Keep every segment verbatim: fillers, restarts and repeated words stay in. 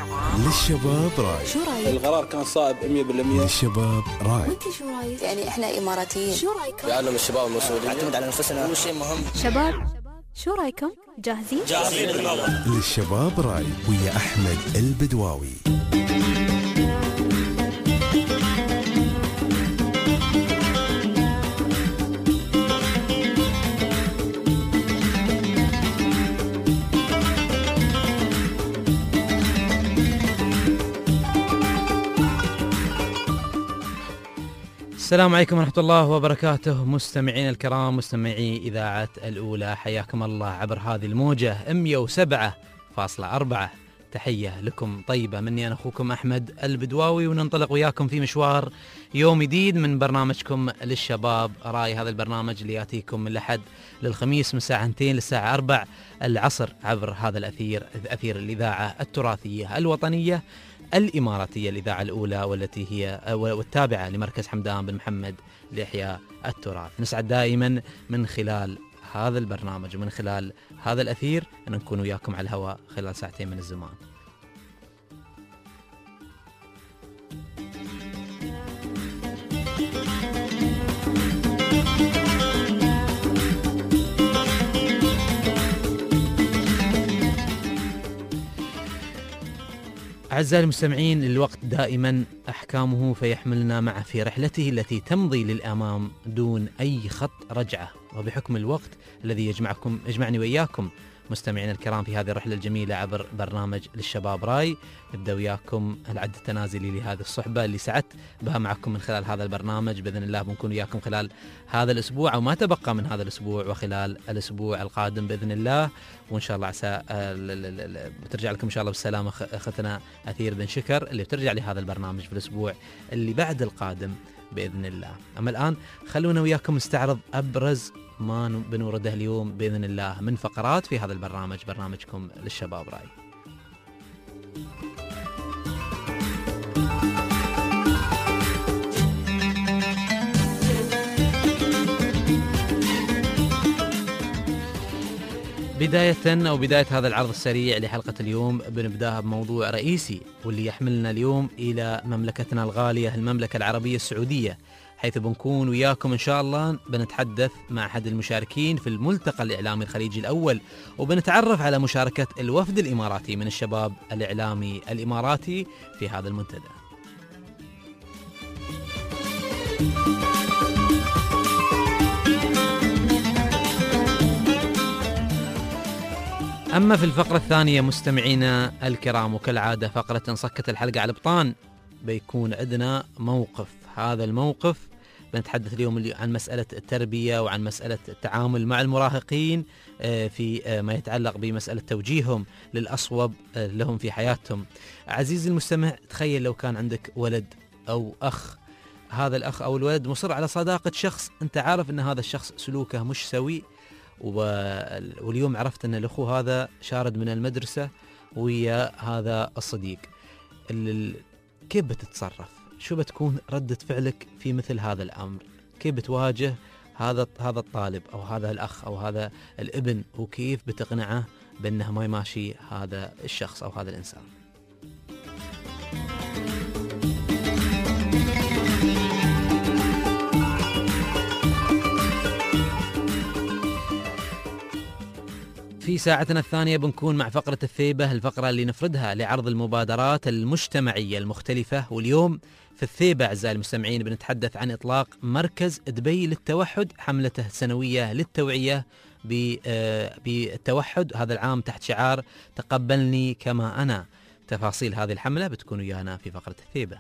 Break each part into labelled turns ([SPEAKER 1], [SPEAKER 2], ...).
[SPEAKER 1] للشباب راي.
[SPEAKER 2] شو رايك؟
[SPEAKER 3] القرار كان صائب مية بالمية.
[SPEAKER 1] للشباب راي.
[SPEAKER 2] وانت شو رايك؟ يعني احنا اماراتيين، شو رايكم؟
[SPEAKER 3] يعلم الشباب المسؤولية، نعتمد على نفسنا، هو شيء مهم.
[SPEAKER 2] شباب شو رايكم؟ جاهزين؟
[SPEAKER 3] جاهزين بالله.
[SPEAKER 1] للشباب راي ويا احمد البدواوي.
[SPEAKER 4] السلام عليكم ورحمة الله وبركاته، مستمعين الكرام، مستمعي إذاعة الأولى، حياكم الله عبر هذه الموجة مئة وسبعة فاصلة أربعة. تحية لكم طيبة مني، أنا أخوكم أحمد البدواوي، وننطلق وياكم في مشوار يوم جديد من برنامجكم للشباب راي. هذا البرنامج اللي يأتيكم من الأحد للخميس من الساعة اثنتين للساعة أربع العصر عبر هذا الأثير، أثير الإذاعة التراثية الوطنية الإماراتية، الإذاعة الأولى، والتي هي والتابعة لمركز حمدان بن محمد لإحياء التراث. نسعد دائما من خلال هذا البرنامج ومن خلال هذا الأثير أن نكون وياكم على الهواء خلال ساعتين من الزمان. أعزائي المستمعين، الوقت دائما أحكامه فيحملنا معه في رحلته التي تمضي للأمام دون أي خط رجعة، وبحكم الوقت الذي يجمعكم يجمعني وإياكم مستمعين الكرام في هذه الرحلة الجميلة عبر برنامج للشباب راي، نبدأ وياكم العد التنازلي لهذه الصحبة اللي سعدت بها معكم من خلال هذا البرنامج. بإذن الله بنكون وياكم خلال هذا الأسبوع أو ما تبقى من هذا الأسبوع وخلال الأسبوع القادم بإذن الله، وإن شاء الله عسى بترجع لكم إن شاء الله بالسلامة أختنا أثير بن شكر اللي بترجع لهذا البرنامج في الأسبوع اللي بعد القادم بإذن الله. أما الآن خلونا وياكم نستعرض أبرز ما بنورده اليوم بإذن الله من فقرات في هذا البرنامج، برنامجكم للشباب راي. بداية أو بداية هذا العرض السريع لحلقة اليوم بنبداها بموضوع رئيسي واللي يحملنا اليوم إلى مملكتنا الغالية المملكة العربية السعودية، حيث بنكون وياكم إن شاء الله بنتحدث مع أحد المشاركين في الملتقى الإعلامي الخليجي الأول، وبنتعرف على مشاركة الوفد الإماراتي من الشباب الإعلامي الإماراتي في هذا المنتدى. أما في الفقرة الثانية مستمعينا الكرام، وكالعادة فقرة انصكت الحلقة على البطان، بيكون عندنا موقف. هذا الموقف بنتحدث اليوم عن مسألة التربية وعن مسألة التعامل مع المراهقين في ما يتعلق بمسألة توجيههم للأصوب لهم في حياتهم. عزيزي المستمع، تخيل لو كان عندك ولد أو أخ، هذا الأخ أو الولد مصر على صداقة شخص أنت عارف أن هذا الشخص سلوكه مش سوي، واليوم عرفت أن الأخو هذا شارد من المدرسة ويا هذا الصديق، كيف بتتصرف؟ شو بتكون ردة فعلك في مثل هذا الأمر؟ كيف بتواجه هذا هذا الطالب أو هذا الأخ أو هذا الابن، وكيف بتقنعه بأنه ما يماشي هذا الشخص أو هذا الإنسان؟ في ساعتنا الثانية بنكون مع فقرة الثيبة، الفقرة اللي نفردها لعرض المبادرات المجتمعية المختلفة. واليوم في الثيبة أعزائي المستمعين بنتحدث عن إطلاق مركز دبي للتوحد، حملته السنوية للتوعية بالتوحد هذا العام تحت شعار تقبلني كما أنا. تفاصيل هذه الحملة بتكون ويانا في فقرة الثيبة.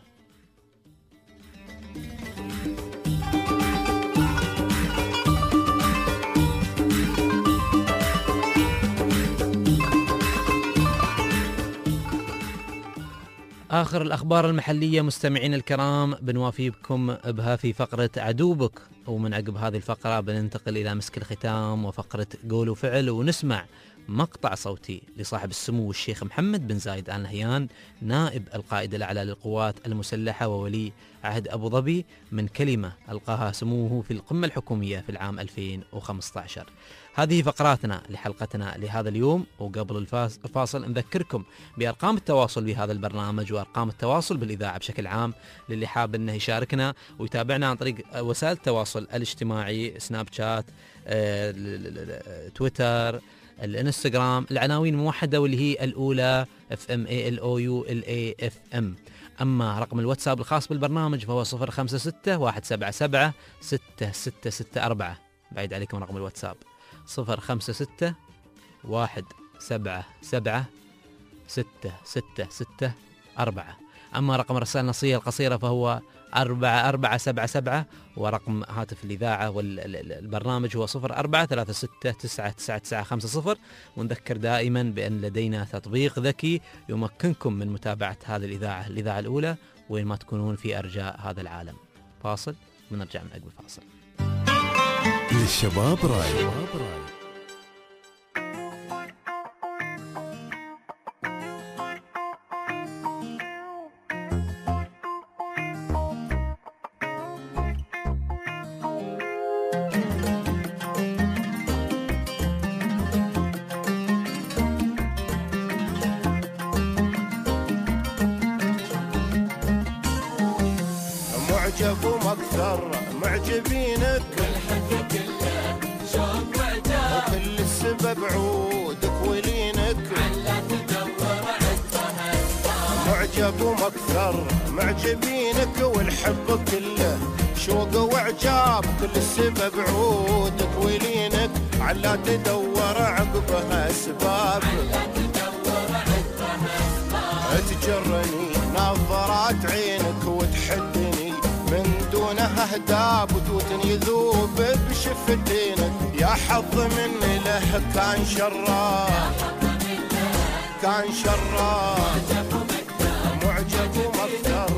[SPEAKER 4] آخر الأخبار المحلية مستمعين الكرام بنوافيكم بها في فقرة عدوبك، ومن عقب هذه الفقرة بننتقل إلى مسك الختام وفقرة قول وفعل، ونسمع مقطع صوتي لصاحب السمو الشيخ محمد بن زايد آل نهيان نائب القائد الأعلى للقوات المسلحة وولي عهد أبو ظبي من كلمة ألقاها سموه في القمة الحكومية في العام ألفين وخمسة عشر. هذه فقراتنا لحلقتنا لهذا اليوم، وقبل الفاصل نذكركم بأرقام التواصل بهذا البرنامج وأرقام التواصل بالإذاعة بشكل عام للي حاب أنه يشاركنا ويتابعنا عن طريق وسائل التواصل الاجتماعي، سناب شات، تويتر، الانستغرام. العناوين موحدة واللي هي الأولى اف ام اي ال او يو ال اي اف ام. أما رقم الواتساب الخاص بالبرنامج فهو صفر خمسة ستة واحد سبعة سبعة ستة ستة ستة أربعة. بعيد عليكم رقم الواتساب صفر خمسة ستة واحد سبعة سبعة ستة ستة ستة أربعة. أما رقم الرسائل النصية القصيرة فهو أربعة أربعة سبعة سبعة، ورقم هاتف الإذاعة والبرنامج هو صفر أربعة ثلاثة ستة تسعة تسعة تسعة خمسة صفر. ونذكر دائما بأن لدينا تطبيق ذكي يمكنكم من متابعة هذه الإذاعة الإذاعة الأولى وين ما تكونون في أرجاء هذا العالم. فاصل ونرجع من أقبل فاصل.
[SPEAKER 1] للشباب راي.
[SPEAKER 5] معجب ومكثر معجبينك والحب كله شوق وعجاب، وكل السبب عودك ولينك علا تدور عندها. معجب ومكثر معجبينك والحب كله شوق وعجاب، كل السبب عودك ولينك علا تدور عقبها اسباب. تجرني نظرات عينك وتحدني من دونها اهداب، وتوتني يذوب بشفتينك. يا حظ مني له كان شراب كان شراب. معجب ومكثر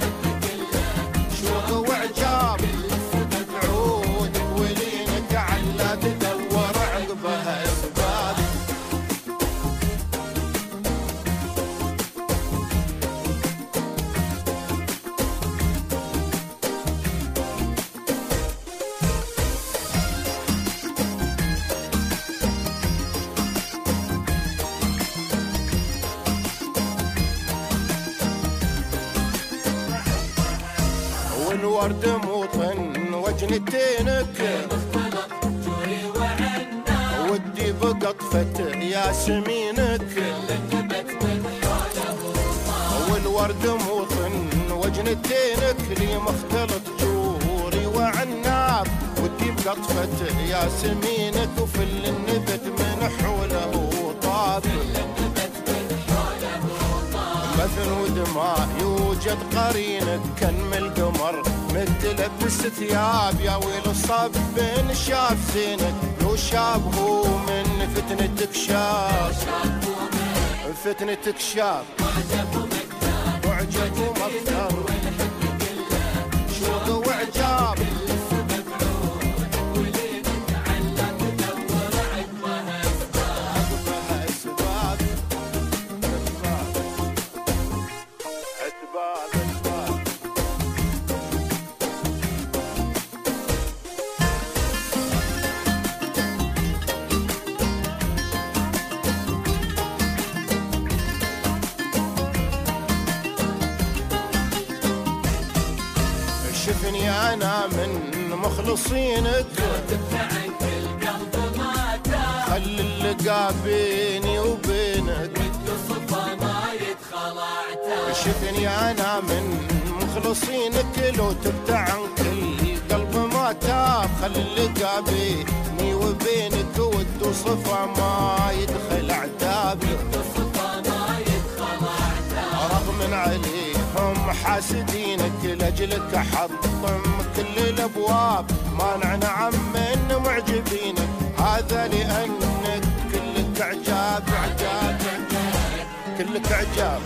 [SPEAKER 5] شوق وعجاب، عودك ولينك علا تدور عقبها اسباب. والورد موطن وجنتينك ودي بقطفة ياسمينك. والورد موطن وجنتينك لي مختلط جوري وعناب، ودي بقطفة ياسمينك وفي النبت من حوله طاب. مثل ودماء يوجد قرينك كنم القمر متلبس ثياب. يا ويل صب بين شاف زينك لو شاب هو من فتنتك شاب فتنتك شاب. معجب ومكثر شوق وعجاب، شفني أنا من مخلصينك وتبتعك القلب ما تاب. خل اللقا بيني وبينك والصفا ما يتخلعتها. شفني أنا من مخلصينك لو تبتعك القلب ما تاب. خل اللقا بيني وبينك والصفا ما يدخل عتاب. رغم عليهم حاسدينك لأجلك حطم كل الأبواب. ما نعم من معجبينك هذا لأنك كلك عجاب عجاب عجاب كلك عجاب.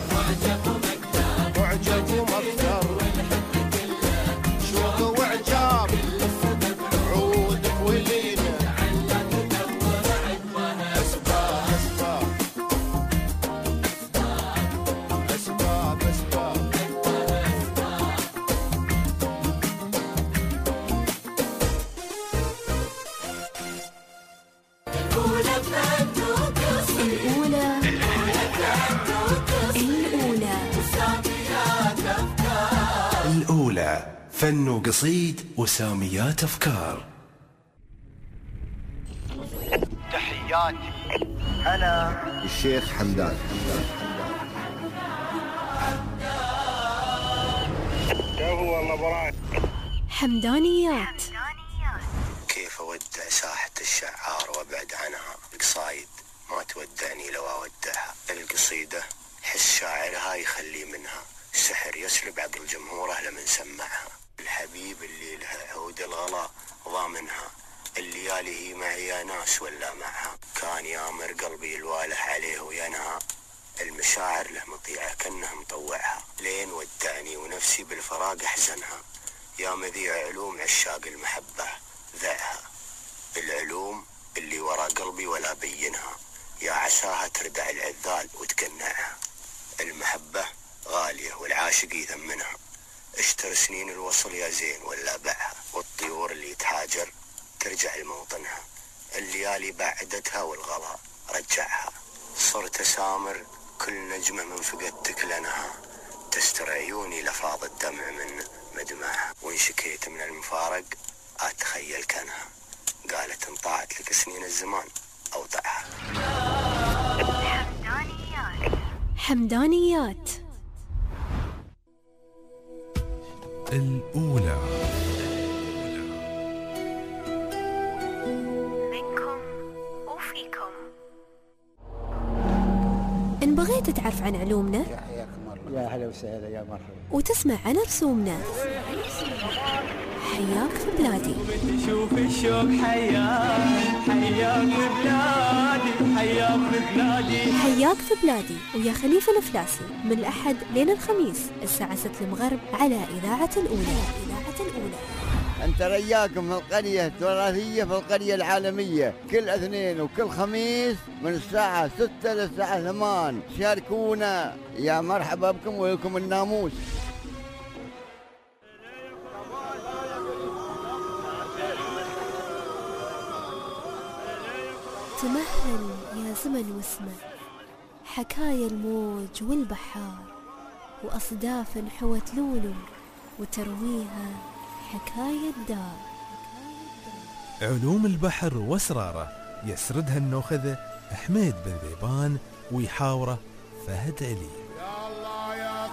[SPEAKER 5] معجب ومكثر شوق وعجاب، عودك ولينك اسباب
[SPEAKER 1] فن وقصيد وساميات أفكار.
[SPEAKER 5] تحياتي أنا الشيخ حمدان. هو الله براك.
[SPEAKER 2] حمدانيات.
[SPEAKER 6] كيف أودع ساحة الشعار وأبعد عنها؟ القصايد ما تودعني لو أودعها. القصيدة حس شاعرها يخلي منها سحر يسلب عقل جمهوره لمن سمعها. الحبيب اللي لها عود الغلا ضامنها، الليالي هي معي يا ناس ولا معها. كان يامر قلبي الواله عليه وينهى، المشاعر له مطيعة كأنه مطوعها. لين ودعني ونفسي بالفراق أحزنها، يا مذيع علوم عشاق المحبة ذعها. العلوم اللي ورا قلبي ولا بينها، يا عساها تردع العذال وتقنعها. المحبة غالية والعاشق يثمنها، اشتر سنين الوصل يا زين ولا بعها. والطيور اللي يتهاجر ترجع لموطنها، الليالي بعدتها والغلا رجعها. صرت سامر كل نجمة من فقدتك لنها، تستر عيوني لفاض الدمع من مدمعها. وإن شكيت من المفارق أتخيل كانها، قالت انطاعت لك سنين الزمان أوضعها.
[SPEAKER 2] حمدانيات. حمدانيات
[SPEAKER 1] الأولى.
[SPEAKER 2] منكم وفيكم. إن بغيت تعرف عن علومنا
[SPEAKER 7] يا هلا وسهلا يا مرحبا
[SPEAKER 2] وتسمع عن رسومنا، حياك في بلادي.
[SPEAKER 8] شوف الشوق حياك حياك في بلادي حياك في بلادي
[SPEAKER 2] حياك في بلادي ويا خليفة الفلاسي، من الأحد لين الخميس الساعة ستة المغرب على إذاعة الأولى. إذاعة الأولى.
[SPEAKER 7] أنت رياكم من القرية التراثية في القرية العالمية، كل اثنين وكل خميس من الساعة ستة للساعة ثمان. شاركونا، يا مرحبا بكم ولكم الناموس.
[SPEAKER 2] تمهل يا زمن واسمع حكايا الموج والبحار، وأصداف حوت لولو وترويها حكاية الدار.
[SPEAKER 1] علوم البحر واسراره يسردها النوخذة حميد بن ذيبان، ويحاوره فهد علي.
[SPEAKER 5] يا الله يا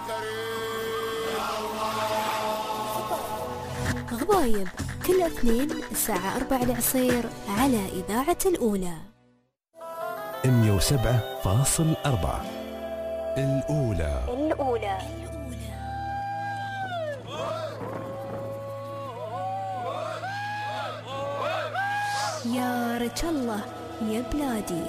[SPEAKER 5] كريم.
[SPEAKER 2] غبايب كل اثنين الساعة أربعة العصير على إذاعة الأولى.
[SPEAKER 1] مية وسبعة فاصل أربعة الأولى.
[SPEAKER 2] الأولى. يا رج الله يا بلادي.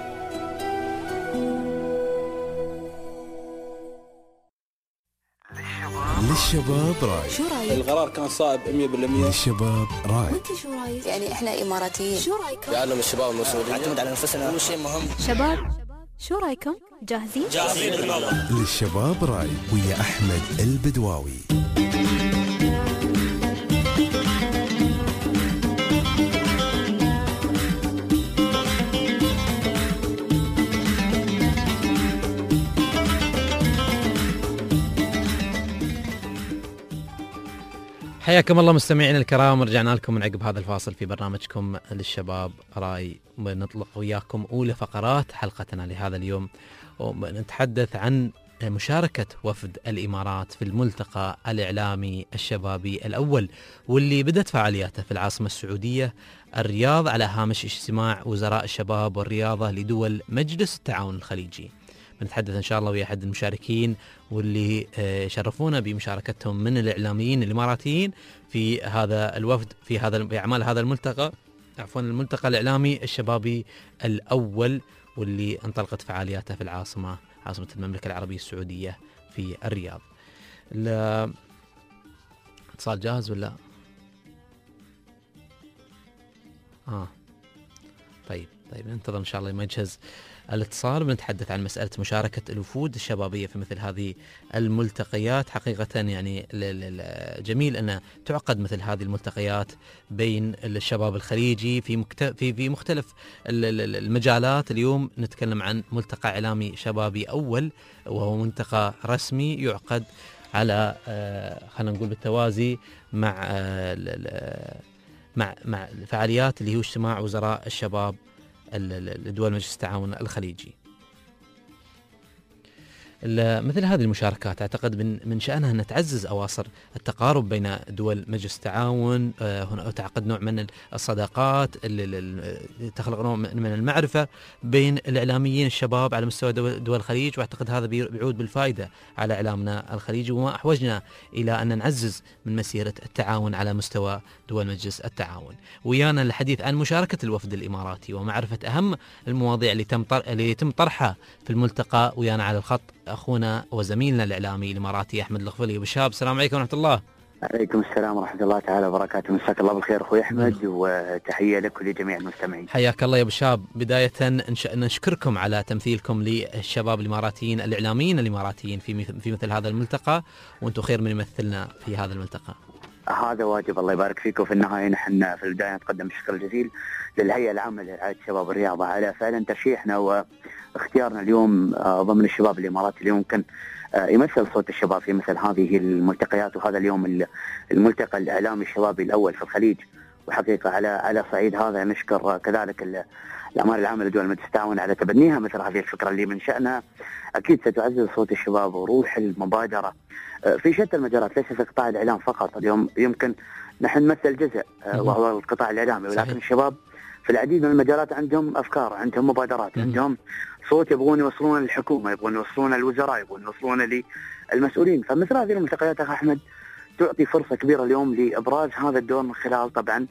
[SPEAKER 1] للشباب راي.
[SPEAKER 2] شو رايك؟
[SPEAKER 3] القرار كان صائب مية بالمية.
[SPEAKER 1] للشباب راي.
[SPEAKER 2] وانت شو رايك؟ يعني احنا إماراتيين، شو رايكم؟
[SPEAKER 3] يعلم الشباب المسؤولين نعتمد على نفسنا، هو شيء مهم.
[SPEAKER 2] شباب شو رايكم؟ جاهزين؟
[SPEAKER 3] جاهزين بالله.
[SPEAKER 1] للشباب راي ويا أحمد البدواوي.
[SPEAKER 4] حياكم الله مستمعينا الكرام، رجعنا لكم من عقب هذا الفاصل في برنامجكم للشباب راي. ونطلق وياكم أولى فقرات حلقتنا لهذا اليوم، ونتحدث عن مشاركة وفد الإمارات في الملتقى الإعلامي الشبابي الأول، واللي بدأت فعالياته في العاصمة السعودية الرياض على هامش اجتماع وزراء الشباب والرياضة لدول مجلس التعاون الخليجي. بنتحدث إن شاء الله ويا أحد المشاركين واللي شرفونا بمشاركتهم من الإعلاميين الإماراتيين في هذا الوفد في هذا في أعمال هذا الملتقى، عفوا الملتقى الإعلامي الشبابي الأول، واللي انطلقت فعالياته في العاصمة عاصمة المملكة العربية السعودية في الرياض. الاتصال جاهز ولا؟ آه طيب طيب ننتظر إن شاء الله ما يجهز الاتصال. بنتحدث عن مسألة مشاركة الوفود الشبابية في مثل هذه الملتقيات. حقيقة يعني جميل أن تعقد مثل هذه الملتقيات بين الشباب الخليجي في في في مختلف المجالات. اليوم نتكلم عن ملتقى إعلامي شبابي أول، وهو ملتقى رسمي يعقد على خلينا نقول بالتوازي مع مع مع الفعاليات اللي هو اجتماع وزراء الشباب لدول مجلس التعاون الخليجي. مثل هذه المشاركات أعتقد من من شأنها أن تعزز أواصر التقارب بين دول مجلس التعاون، هنا تعقد نوع من الصداقات اللي تخلق نوع من المعرفة بين الإعلاميين الشباب على مستوى دول الخليج، وأعتقد هذا بيعود بالفائدة على إعلامنا الخليجي، وما أحوجنا إلى أن نعزز من مسيرة التعاون على مستوى دول مجلس التعاون. ويانا الحديث عن مشاركة الوفد الإماراتي ومعرفة أهم المواضيع اللي تم اللي يتم طرحها في الملتقى. ويانا على الخط أخونا وزميلنا الإعلامي الإماراتي أحمد الغفلي. بالشاب السلام عليكم ورحمة الله.
[SPEAKER 9] عليكم السلام ورحمة الله تعالى وبركاته. مساك الله بالخير أخوي أحمد، وتحية لك ولجميع المستمعين.
[SPEAKER 4] حياك الله يا بالشاب. بداية نشكركم على تمثيلكم للشباب الإماراتيين الإعلاميين الإماراتيين في في مثل هذا الملتقى، وأنتم خير من يمثلنا في هذا الملتقى.
[SPEAKER 9] هذا واجب، الله يبارك فيك. وفي النهاية نحن في البداية نتقدم بالشكر الجزيل للهيئة العامة لرعاية الشباب والرياضة على فعلا ترشيحنا واختيارنا اليوم ضمن الشباب الإماراتي اللي ممكن يمثل صوت الشباب في مثل هذه الملتقيات. وهذا اليوم الملتقى الإعلامي الشبابي الأول في الخليج، وحقيقة على على صعيد هذا نشكر كذلك الأعمال العامة لدول مجلس التعاون على تبنيها مثل هذه الفكرة اللي من شأنها أكيد ستعزز صوت الشباب وروح المبادرة في شتى المجالات، ليس في قطاع الإعلام فقط. اليوم يمكن نحن نمثل جزء وهو القطاع الإعلامي، ولكن الشباب في العديد من المجالات عندهم أفكار، عندهم مبادرات، عندهم صوت يبغون يوصلون للحكومة، يبغون يوصلون للوزراء، يبغون يوصلون للمسؤولين. فمثل هذه الملتقيات أخي أحمد تعطي فرصة كبيرة اليوم لإبراز هذا الدور من خلال طبعا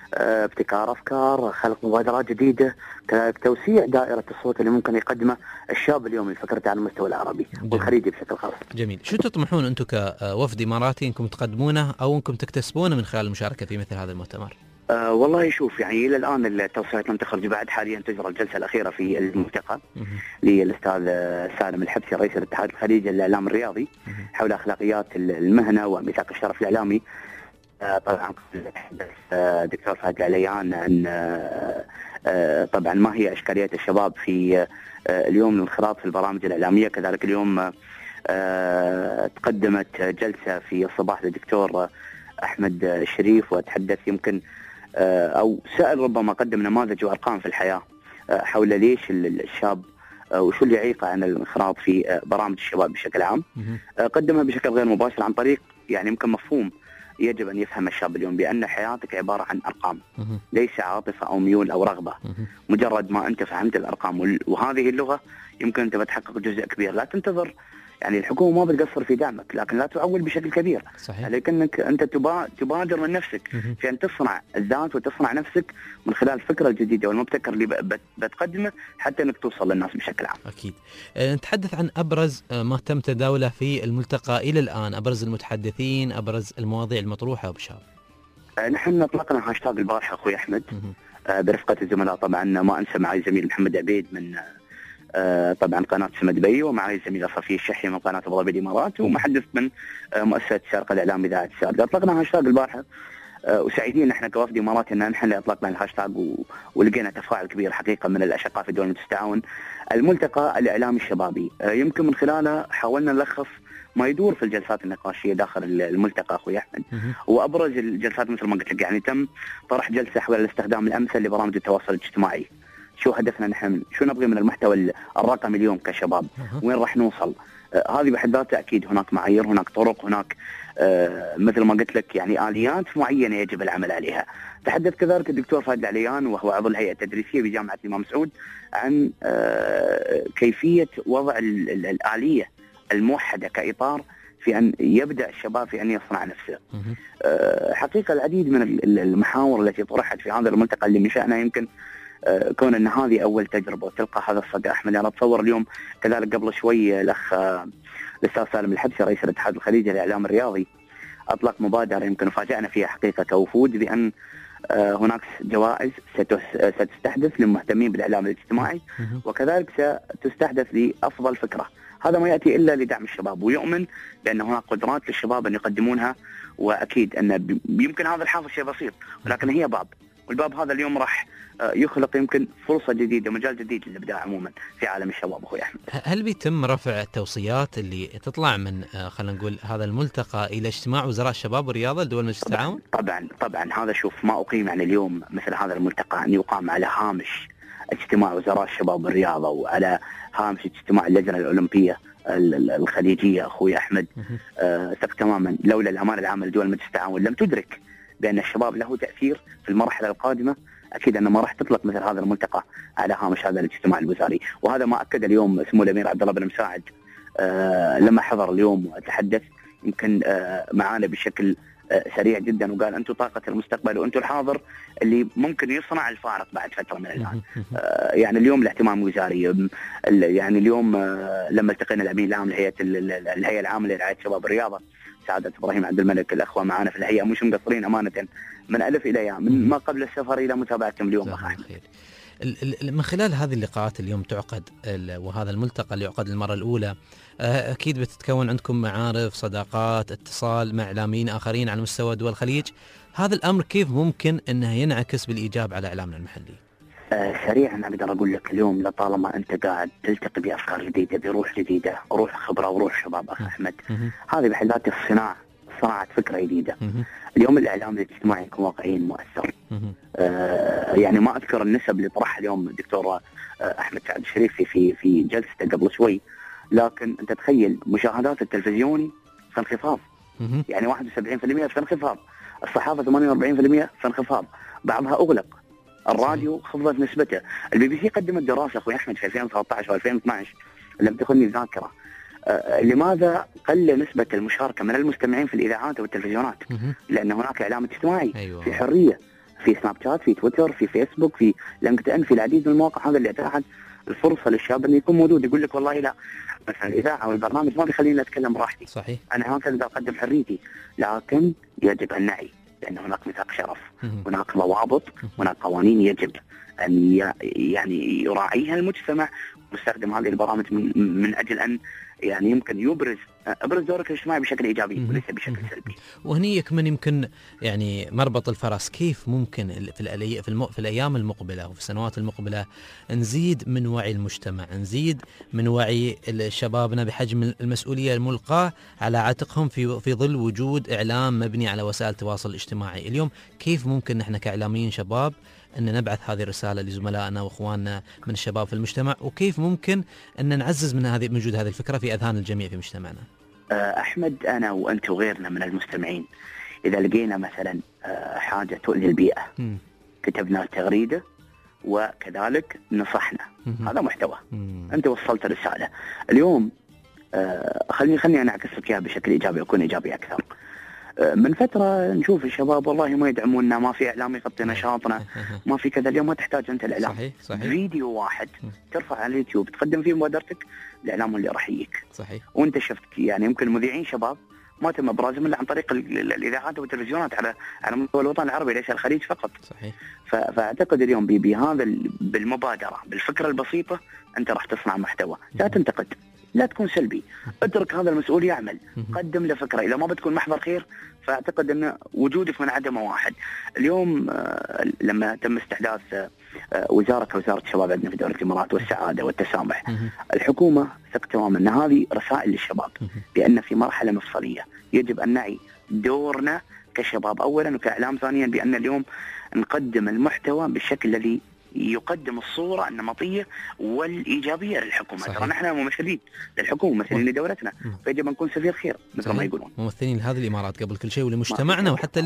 [SPEAKER 9] ابتكار أفكار، خلق مبادرات جديدة، كذلك توسيع دائرة الصوت اللي ممكن يقدمه الشاب اليوم لفكرته على المستوى العربي والخليجي بشكل خاص.
[SPEAKER 4] جميل. شو تطمحون أنتم كوفد إماراتي أنكم تقدمونه أو أنكم تكتسبونه من خلال المشاركة في مثل هذا المؤتمر؟
[SPEAKER 9] أه والله شوف، يعني إلى الآن التوصيات لم تخرج بعد. حاليا تجرى الجلسة الأخيرة في الملتقى للأستاذ سالم الحبسي رئيس الاتحاد الخليجي للإعلام الرياضي حول أخلاقيات المهنة وميثاق الشرف الإعلامي. أه طبعا أه دكتور فهد العليان عن أه طبعا ما هي إشكالية الشباب في أه اليوم الانخراط في البرامج الإعلامية. كذلك اليوم أه تقدمت جلسة في الصباح للدكتور أحمد الشريف، وتحدث يمكن أو سأل ربما قدم نماذج وأرقام في الحياة حول ليش الشاب وشو اللي يعيقه عن الانخراط في برامج الشباب بشكل عام. قدمها بشكل غير مباشر عن طريق يعني يمكن مفهوم يجب أن يفهم الشاب اليوم بأن حياتك عبارة عن أرقام، ليس عاطفة أو ميول أو رغبة. مجرد ما أنت فهمت الأرقام وهذه اللغة يمكن أنت بتحقق جزء كبير. لا تنتظر يعني الحكومة ما بتقصر في دعمك، لكن لا تعول بشكل كبير.
[SPEAKER 4] صحيح.
[SPEAKER 9] لكنك أنت تبادر من نفسك في أن تصنع الذات وتصنع نفسك من خلال الفكرة الجديدة والمبتكر اللي بتقدمه حتى أنك توصل للناس بشكل عام.
[SPEAKER 4] أكيد. نتحدث عن أبرز ما تم تداوله في الملتقى إلى الآن، أبرز المتحدثين، أبرز المواضيع المطروحة بشاب.
[SPEAKER 9] نحن أطلقنا هاشتاج البارحة أخوي أحمد برفقة الزملاء. طبعا ما أنسى معي زميل محمد عبيد من طبعا قناة سمد بي، ومعي زميل صفي الشحي من قناة أبو ظبي الإمارات، ومحدث من مؤسسة شارقة الإعلام إذاعة السادة. أطلقنا هاشتاج البارحة وسعيدين نحن كوفد إمارات أن نحن اللي أطلقنا الهاشتاج ولقينا تفاعل كبير حقيقة من الأشقاء في دول التعاون. الملتقى الإعلامي الشبابي يمكن من خلاله حاولنا نلخص ما يدور في الجلسات النقاشية داخل الملتقى أخوي أحمد. وأبرز الجلسات مثل ما قلت لك يعني تم طرح جلسة حول الاستخدام الأمثل لبرامج التواصل الاجتماعي. شو هدفنا نحن، شو نبغي من المحتوى الرقمي اليوم كشباب، وين راح نوصل. آه هذه بحد ذاتها أكيد هناك معايير، هناك طرق، هناك آه مثل ما قلت لك يعني آليات معينة يجب العمل عليها. تحدث كذلك الدكتور فهد العليان وهو عضو الهيئة التدريسية بجامعة الإمام سعود عن آه كيفية وضع الآلية الموحدة كإطار في أن يبدأ الشباب في أن يصنع نفسه. آه حقيقة العديد من المحاور التي طرحت في هذا الملتقى اللي من شأنها يمكن كون أن هذه أول تجربة وتلقى هذا الصدى أحمد. أنا أتصور اليوم كذلك قبل شوي الأخ الأستاذ سالم الحبسي رئيس الاتحاد الخليجي للإعلام الرياضي أطلق مبادرة يمكن فاجأنا فيها حقيقة كوفود بأن هناك جوائز ستستحدث للمهتمين بالإعلام الاجتماعي، وكذلك ستستحدث لأفضل فكرة. هذا ما يأتي إلا لدعم الشباب، ويؤمن بأن هناك قدرات للشباب أن يقدمونها. وأكيد أن يمكن هذا الحافز شيء بسيط، ولكن هي باب والباب هذا اليوم راح يخلق يمكن فرصة جديدة، مجال جديد للإبداع عموما في عالم الشباب أخوي أحمد.
[SPEAKER 4] هل بيتم رفع التوصيات اللي تطلع من خلينا نقول هذا الملتقى إلى اجتماع وزراء الشباب والرياضة لدول مجلس التعاون؟
[SPEAKER 9] طبعا طبعا هذا شوف ما أقيم يعني اليوم مثل هذا الملتقى أن يقام على هامش اجتماع وزراء الشباب والرياضة وعلى هامش اجتماع اللجنة الأولمبية الخليجية أخوي أحمد. آه ثق تماما لولا الأمانة العامة لدول مجلس التعاون لم تدرك بأن الشباب له تأثير في المرحلة القادمة، أكيد أنه ما راح تطلق مثل هذا الملتقى على هامش هذا الاجتماع الوزاري. وهذا ما أكد اليوم سمو الأمير عبد الله بن مساعد آه لما حضر اليوم وتحدث يمكن آه معانا بشكل آه سريع جدا، وقال أنتم طاقة المستقبل وأنتم الحاضر اللي ممكن يصنع الفارق بعد فترة من الآن. آه يعني اليوم الاهتمام وزاري، يعني اليوم آه لما التقينا الأمين العام لهيئة الهيئة العامة لرعاية الشباب والرياضة سعادة إبراهيم عبد الملك، الأخوة معنا في الهيئة مش مقصرين أمانة من ألف إلى ياء من ما قبل السفر إلى متابعتهم اليوم.
[SPEAKER 4] من خلال هذه اللقاءات اليوم تعقد وهذا الملتقى اللي يعقد للمرة الأولى، أكيد بتتكون عندكم معارف، صداقات، اتصال مع إعلاميين آخرين على مستوى دول الخليج. هذا الأمر كيف ممكن أنه ينعكس بالإيجاب على إعلامنا المحلي؟
[SPEAKER 9] آه سريعا أقدر أقول لك اليوم لطالما أنت قاعد تلتقي بأفكار جديدة بروح جديدة، روح خبرة وروح شباب أخي أحمد، هذه بحد ذاتها الصناعة صناعة فكرة جديدة. اليوم الإعلام الاجتماعي يكون واقعيا مؤثر. آه يعني ما أذكر النسب اللي طرحها اليوم الدكتور آه أحمد سعد الشريف في في في جلسته قبل شوي، لكن أنت تخيل مشاهدات التلفزيوني في انخفاض، يعني واحد وسبعين بالمئة في انخفاض، الصحافة ثمانية وأربعين بالمئة في انخفاض، بعضها أغلق، الراديو خفضت نسبته، البي بي سي قدمت دراسة أخوي أحمد في ألفين وثلاثة عشر وألفين واثني عشر لم تخني الذاكرة. آه لماذا قل نسبة المشاركة من المستمعين في الإذاعات والتلفزيونات؟ لأن هناك إعلام اجتماعي. أيوة. في حرية، في سناب شات، في تويتر، في فيسبوك، في لينكد إن، في العديد من المواقع، هذا اللي أتاحت الفرصة للشاب أن يكون موجود. يقول لك والله لا مثلا الإذاعة والبرنامج ما بيخليني أتكلم براحتي، صحيح، أنا هكذا أقدم حريتي، لكن يجب أن نعي لأن هناك ميثاق شرف، هناك ضوابط، هناك قوانين يجب أن يعني يراعيها المجتمع ويستخدم هذه البرامج من, من أجل أن يعني يمكن يبرز ابرز دورك الاجتماعي بشكل ايجابي وليس بشكل سلبي.
[SPEAKER 4] وهني يكمن يمكن يعني مربط الفرس، كيف ممكن في الألي... في, الم... في الايام المقبله وفي السنوات المقبله نزيد من وعي المجتمع، نزيد من وعي شبابنا بحجم المسؤوليه الملقاه على عاتقهم في في ظل وجود اعلام مبني على وسائل التواصل الاجتماعي. اليوم كيف ممكن نحن كاعلاميين شباب أن نبعث هذه الرسالة لزملائنا وإخواننا من الشباب في المجتمع، وكيف ممكن أن نعزز من هذه وجود هذه الفكرة في أذهان الجميع في مجتمعنا؟
[SPEAKER 9] أحمد، أنا وأنت وغيرنا من المستمعين إذا لقينا مثلا حاجة تؤذي البيئة م. كتبنا تغريدة وكذلك نصحنا، م. هذا محتوى، م. أنت وصلت رسالة. اليوم خليني خليني أنا أعكس لك إياها بشكل إيجابي، أكون إيجابي أكثر. من فترة نشوف الشباب والله ما يدعموننا، ما في إعلام يغطي نشاطنا، ما في كذا. اليوم ما تحتاج أنت الإعلام، صحيح صحيح. فيديو واحد ترفع على اليوتيوب تقدم فيه مبادرتك، الإعلام اللي راح يجيك، صحيح. وأنت شفت يعني يمكن مذيعين شباب ما تم إبرازهم إلا عن طريق الإذاعات والتلفزيونات على على مستوى الوطن العربي ليس الخليج فقط، صحيح. فأعتقد اليوم بهذا بالمبادرة بالفكرة البسيطة أنت راح تصنع محتوى، لا تنتقد، لا تكون سلبي، اترك هذا المسؤول يعمل، قدم له فكرة. إذا ما بتكون محضر خير فأعتقد أن وجودك من عدمه واحد. اليوم لما تم استحداث وزارة كوزارة الشباب عندنا في دولة الإمارات والسعادة والتسامح، الحكومة ثق تماما أن هذه رسائل للشباب بأن في مرحلة مفصلية يجب أن نعي دورنا كشباب أولا وكإعلام ثانيا، بأن اليوم نقدم المحتوى بالشكل الذي يقدم الصورة النمطية والإيجابية للحكومة. ترى نحن ممثلين للحكومة، ممثلين لدولتنا، فيجب أن نكون سفير خير مثل ما يقولون،
[SPEAKER 4] ممثلين لهذه الإمارات قبل كل شيء ولمجتمعنا وحتى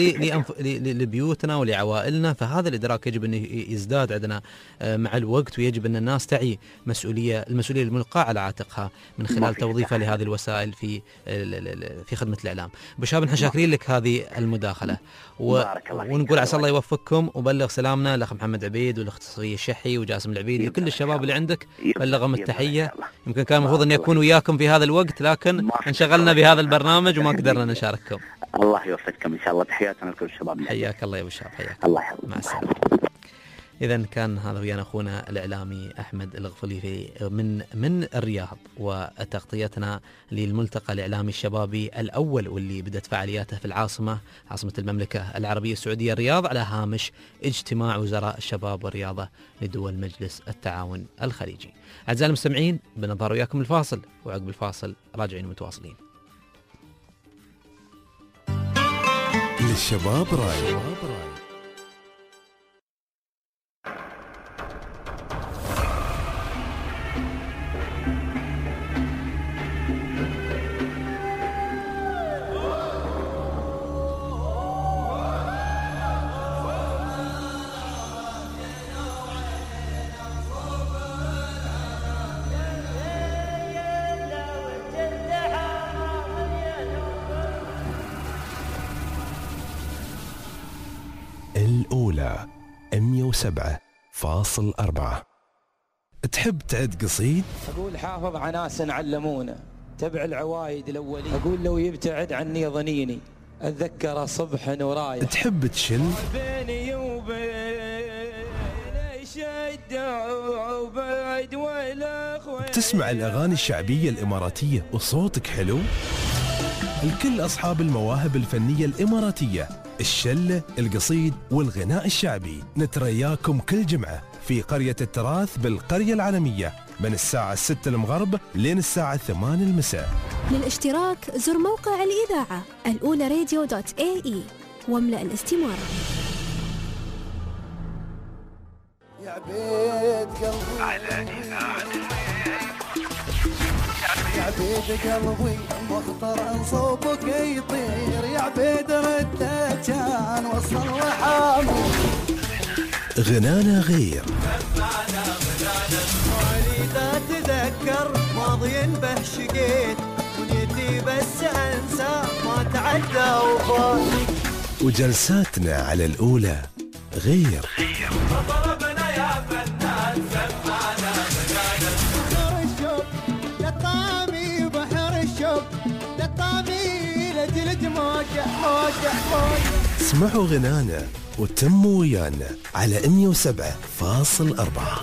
[SPEAKER 4] لبيوتنا ولعوائلنا. فهذا الإدراك يجب أن يزداد عندنا مع الوقت، ويجب أن الناس تعي مسؤولية المسؤولية الملقاة على عاتقها من خلال توظيفها لهذه الوسائل في في خدمة الإعلام. بشاب نحن شاكرين لك هذه المداخلة و... ونقول عسى الله يوفقكم، وبلغ سلامنا الأخ محمد عبيد والاختصاصية الشحي وجاسم العبيد وكل الشباب اللي عندك، بلغهم التحية. يمكن كان المفروض أن يكون وياكم في هذا الوقت لكن انشغلنا بهذا البرنامج وما قدرنا نشارككم.
[SPEAKER 9] الله يوفقكم إن شاء الله. تحياتنا لكل الشباب.
[SPEAKER 4] حياك الله يا أبو شاب، حياك
[SPEAKER 9] الله يحفظك.
[SPEAKER 4] مع السلامة. إذا كان هذا ويانا أخونا الإعلامي أحمد الغفليفي من من الرياض، وتغطيتنا للملتقى الإعلامي الشبابي الأول واللي بدأت فعالياته في العاصمة عاصمة المملكة العربية السعودية الرياض على هامش اجتماع وزراء الشباب والرياضة لدول مجلس التعاون الخليجي. أعزائي المستمعين، بنظهر وياكم الفاصل، وعقب الفاصل راجعين متواصلين.
[SPEAKER 1] للشباب راي. الأولى مية وسبعة فاصل أربعة. تحب تعد قصيد؟
[SPEAKER 10] أقول حافظ على ناس علمونا تبع العوايد الأولين. أقول لو يبتعد عني ظنيني أتذكر صبح ورايح.
[SPEAKER 1] تحب تشل؟
[SPEAKER 10] بيني وبين شدة وبعد والأخوة.
[SPEAKER 1] بتسمع الأغاني الشعبية الإماراتية وصوتك حلو؟ الكل أصحاب المواهب الفنية الإماراتية، الشلة، القصيد والغناء الشعبي. نترياكم كل جمعة في قرية التراث بالقرية العالمية من الساعة الستة المغرب لين الساعة ثمانية المساء.
[SPEAKER 2] للاشتراك زر موقع الإذاعة الأولى راديو دوت اي اي واملأ الاستمارة.
[SPEAKER 11] يا عبيد قلبي على إذاعة يا عبيد قلبي مختار صوبك يطير. يا عبيد ردت كان وصل وحامي.
[SPEAKER 1] غنانا غير
[SPEAKER 11] وليدا تذكر ماضي به شقيت ونيتي بس انسى ما تعدى وفات.
[SPEAKER 1] وجلساتنا على الأولى غير.
[SPEAKER 11] ضربنا يا فنان سمعنا بنانا. بحر الشوق للطامي بحر الشوق للطامي لجلد موجع موجع موجع.
[SPEAKER 1] اسمعوا غنانا وتموا ويانا على مية وسبعة فاصل أربعة.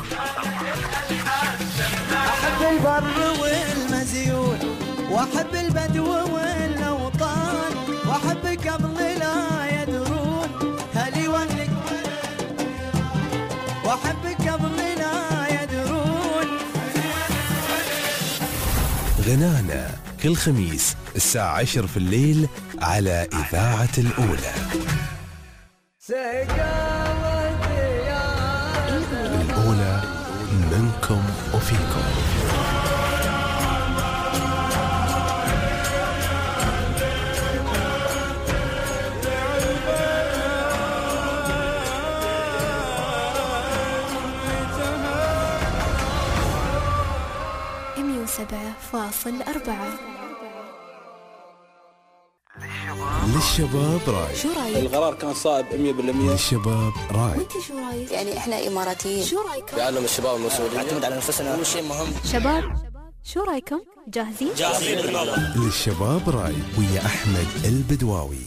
[SPEAKER 11] أحب البر والمزيون وأحب البدو والأوطان وأحب قبل لا يدرون هلي ولك وأحب قبل لا يدرون.
[SPEAKER 1] غنانا كل خميس الساعة عشر في الليل على إذاعة الأولى. الأولى منكم وفيكم.
[SPEAKER 2] مية وسبعة فاصل أربعة.
[SPEAKER 1] للشباب راي.
[SPEAKER 2] شو رايك؟
[SPEAKER 3] القرار كان صائب مية بالمية.
[SPEAKER 1] للشباب راي.
[SPEAKER 2] وانت شو رايك؟ يعني احنا إماراتيين، شو رايكم؟
[SPEAKER 3] يعلم الشباب المسؤولين نعتمد على نفسنا، هو شيء مهم.
[SPEAKER 2] شباب شو رايكم؟ جاهزين؟
[SPEAKER 3] جاهزين بالله.
[SPEAKER 1] للشباب راي ويا أحمد البدواوي.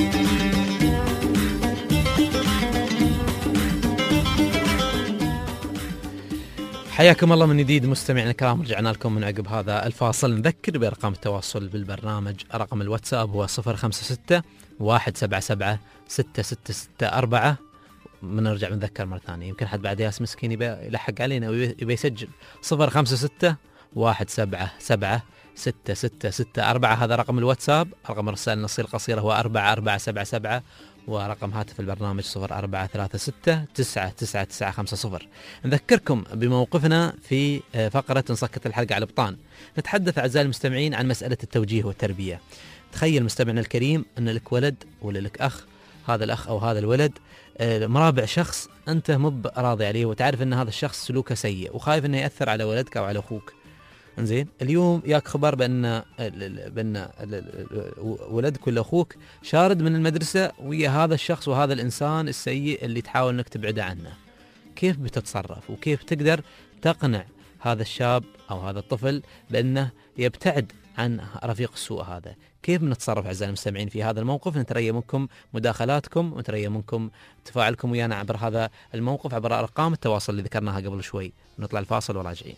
[SPEAKER 4] حياكم الله من جديد مستمعينا الكرام. رجعنا لكم من عقب هذا الفاصل. نذكر بأرقام التواصل بالبرنامج. رقم الواتساب هو صفر خمسة ستة واحد سبعة سبعة ستة ستة ستة أربعة. بنرجع بنذكر مرة ثانية، يمكن حد بعد ياس مسكين يبي يلحق علينا ويبي يسجل. صفر خمسة ستة واحد سبعة سبعة ستة ستة ستة أربعة هذا رقم الواتساب. رقم الرسائل النصية القصيرة هو أربعة أربعة سبعة سبعة، ورقم هاتف البرنامج صفر أربعة ثلاثة ستة تسعة تسعة تسعة خمسة صفر. نذكركم بموقفنا في فقرة نسكت الحلقة على البطان. نتحدث أعزائي المستمعين عن مسألة التوجيه والتربية. تخيل مستمعنا الكريم أن لك ولد ولا لك أخ، هذا الأخ أو هذا الولد مرابع شخص أنت مب راضي عليه وتعرف أن هذا الشخص سلوكه سيء وخايف أنه يأثر على ولدك أو على أخوك. انزين اليوم ياك خبر بأن بأن ولدك ولا أخوك شارد من المدرسة ويا هذا الشخص وهذا الإنسان السيء اللي تحاول أنك تبعده عنه. كيف بتتصرف وكيف تقدر تقنع هذا الشاب أو هذا الطفل بأنه يبتعد عن رفيق السوء هذا. كيف بنتصرف أعزائي المستمعين في هذا الموقف؟ نتريى منكم مداخلاتكم ونتريى منكم تفاعلكم ويانا عبر هذا الموقف عبر أرقام التواصل اللي ذكرناها قبل شوي. نطلع الفاصل وراجعين.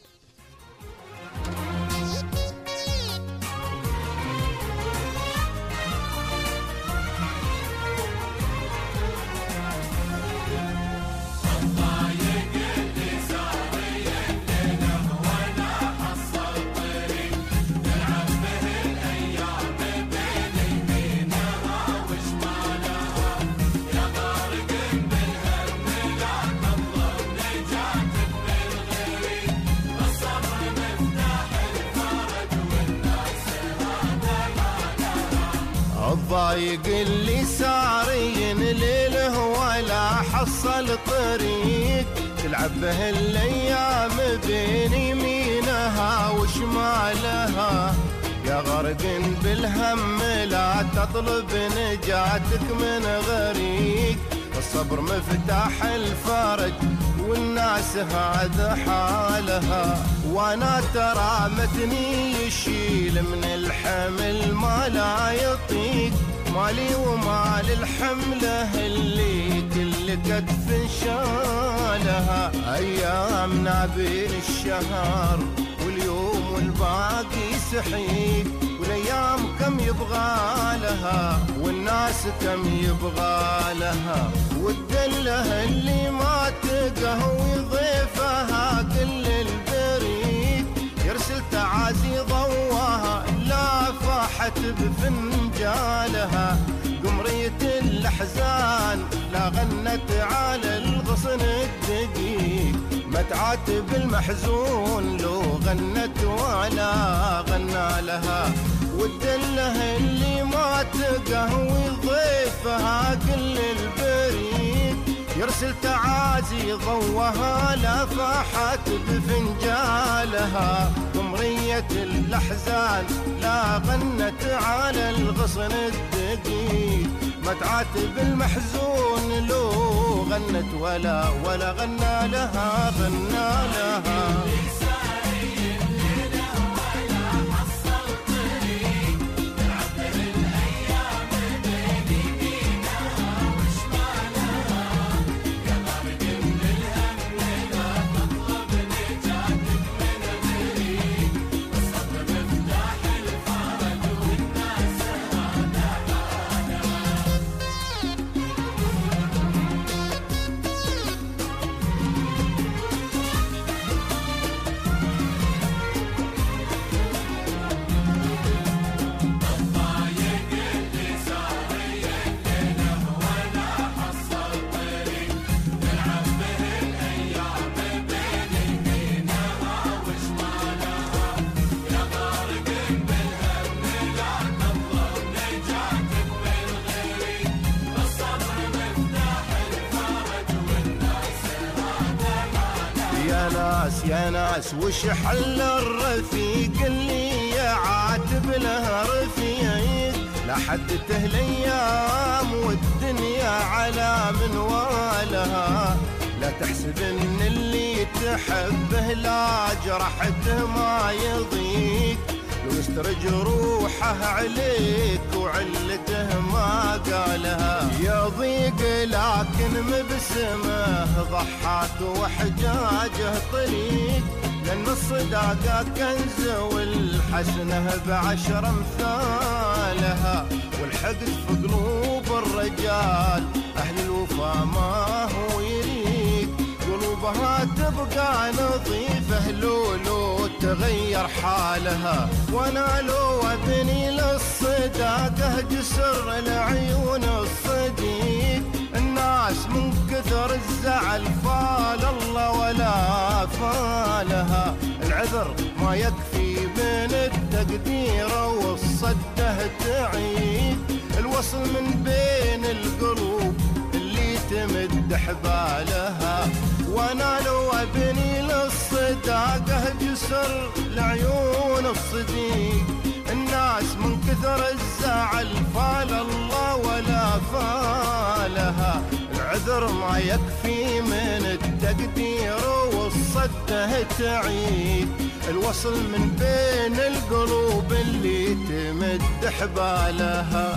[SPEAKER 12] الضايق اللي سارين ليله ولا حصل طريق، تلعب به الايام بين يمينها وشمالها، يا غرق بالهم لا تطلب نجاتك من غريق، الصبر مفتاح الفرج والناس هذا حالها، وانا ترى متني يشيل من الحمل ما لا يطيق، مالي ومال الحمله اللي كل كتف شالها، ايامنا بين الشهر واليوم والباقي سحيق، والايام كم يبغى لها والناس كم يبغى لها، والدله اللي ما تقهوي ضيفها كل البريد، يرسل تعازي ضواها لا فاحت بفنجالها، قمرية الأحزان لا غنت على الغصن الدقيق، ما تعاتب المحزون لو غنت ولا غنى لها، والدله اللي ما تقهوي ضيفها كل البريد، يرسل تعازي ضوها لا فاحت بفنجالها، قمرية الأحزان لا غنت على الغصن الدقيق، ما تعاتب المحزون لو غنت ولا ولا غنى لها غنى لها. يا ناس وش حل الرفيق اللي يعاتب له رفيق، لا حد تهل ايام والدنيا على منوالها، لا تحسب ان اللي تحبه لا جرحته ما يضيق، لو يسترج روحه عليك وعلته ما قالها، يضيق لكن مبسمه ضحاك وحجاجه طريق، لأن الصداقة كنز والحسنة بعشر أمثالها، والحقد في قلوب الرجال أهل الوفا ما هو يريق، قلوبها تبقى نظيفة لو لو تغير حالها، وانا لو ابني للصداقة جسر العيون الصديق، الناس من كثر الزعل فال الله ولا فالها، العذر ما يكفي من التقدير والصده تعيد، الوصل من بين القلوب اللي تمد حبالها، وانا لو ابني للصداقة جسر العيون الصديق، الناس من كثر الزعل فال الله ولا فالها، العذر ما يكفي من التقدير والصده تعيد، الوصل من بين القلوب اللي تمد حبالها.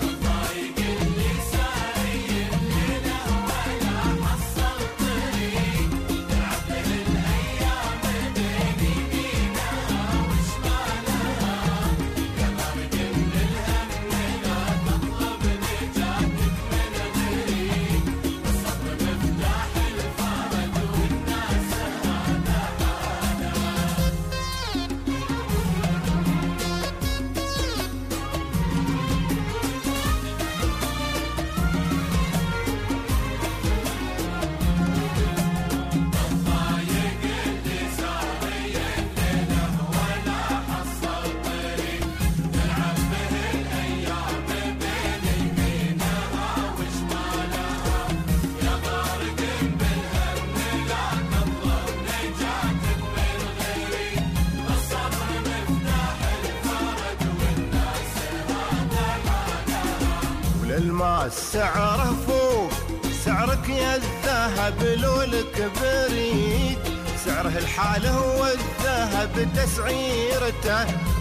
[SPEAKER 12] سعره فوق سعرك يا الذهب لو الكبريت، سعره الحالة هو الذهب تسعيرته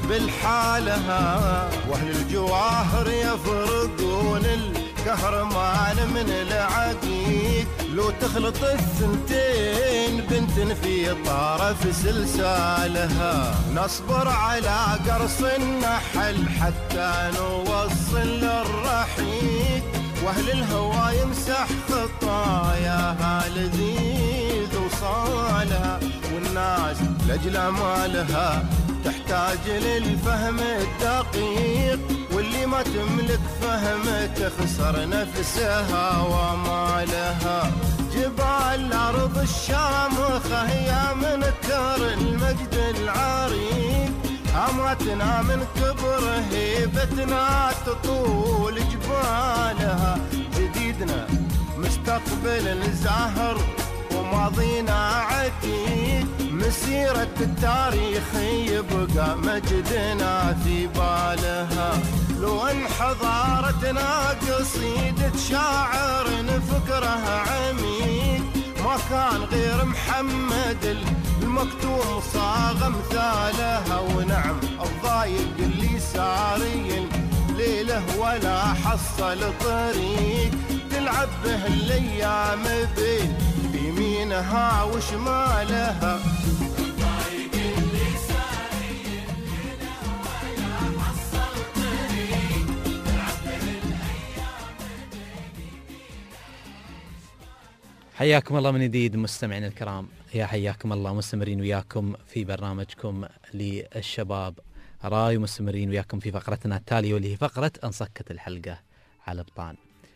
[SPEAKER 12] بالحالها. واهل الجواهر يفرقون الكهرمان من العقيد، لو تخلط الثنتين بنت في طرف سلسالها. نصبر على قرص النحل حتى نوصل للرحيق، واهل الهوى يمسح خطاياها لذيذ وصالها. والناس لاجل مالها تحتاج للفهم الدقيق، واللي ما تملك فهم تخسر نفسها ومالها. جبال الأرض الشامخة يا منكر المجد العريق، أماتنا من كبر هيبتنا تطول جبالها. جديدنا مستقبل زاهر وماضينا عتيد، مسيرة التاريخ يبقى مجدنا في بالها. لو ان حضارتنا قصيدة شاعر فكرها عميد، ما كان غير محمد المكتوم صاغ مثالها. ونعم الضايق اللي ساري ليله ولا حصل طريق، تلعب به الايام بين يمينها وشمالها.
[SPEAKER 4] حياكم الله من جديد مستمعين الكرام، يا حياكم الله مستمرين وياكم في برنامجكم للشباب راي، مستمرين وياكم في فقرتنا التالية واللي هي فقرة انصكت الحلقة على بطان.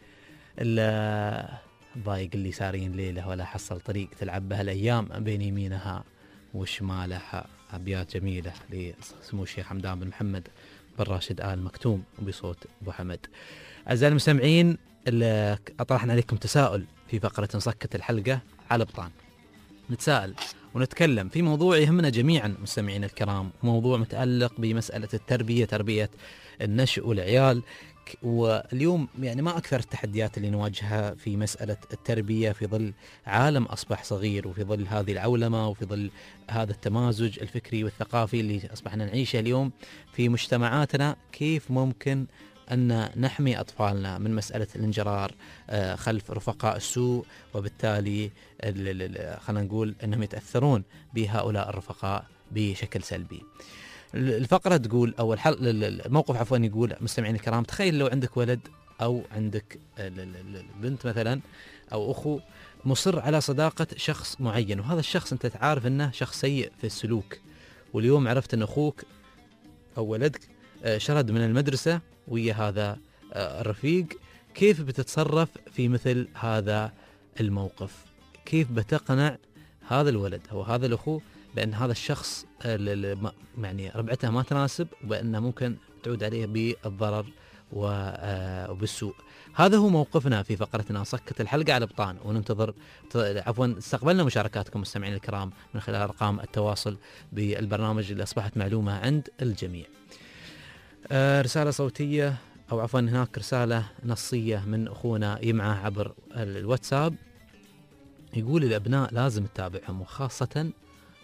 [SPEAKER 4] الضايق اللي سارين ليلة ولا حصل طريق، تلعب بها الأيام بين يمينها وشمالها. أبيات جميلة لسمو الشيخ حمدان بن محمد بن راشد آل مكتوم وبصوت أبو حمد. أعزائي المستمعين، أطرحنا عليكم تساؤل في فقرة انصكت الحلقة على بطان. نتساءل ونتكلم في موضوع يهمنا جميعا مستمعين الكرام، موضوع متعلق بمسألة التربية، تربية النشء والعيال. واليوم يعني ما أكثر التحديات اللي نواجهها في مسألة التربية في ظل عالم أصبح صغير، وفي ظل هذه العولمة، وفي ظل هذا التمازج الفكري والثقافي اللي أصبحنا نعيشه اليوم في مجتمعاتنا. كيف ممكن أن نحمي أطفالنا من مسألة الانجرار خلف رفقاء السوء، وبالتالي خلينا نقول أنهم يتأثرون بهؤلاء الرفقاء بشكل سلبي. الفقرة تقول أو الحل الموقف عفوا يقول مستمعين الكرام، تخيل لو عندك ولد أو عندك بنت مثلا أو أخو مصر على صداقة شخص معين، وهذا الشخص أنت تعرف أنه شخص سيء في السلوك، واليوم عرفت أن أخوك أو ولدك شرد من المدرسة ويا هذا الرفيق. كيف بتتصرف في مثل هذا الموقف؟ كيف بتقنع هذا الولد أو هذا الأخو بأن هذا الشخص يعني ربعته ما تناسب، وبأنه ممكن تعود عليه بالضرر وبالسوء؟ هذا هو موقفنا في فقرتنا سكت الحلقة على بطان، وننتظر عفوا استقبلنا مشاركاتكم مستمعين الكرام من خلال أرقام التواصل بالبرنامج اللي أصبحت معلومة عند الجميع. رسالة صوتية أو عفوا هناك رسالة نصية من أخونا يمعه عبر الواتساب، يقول الأبناء لازم تتابعهم، وخاصة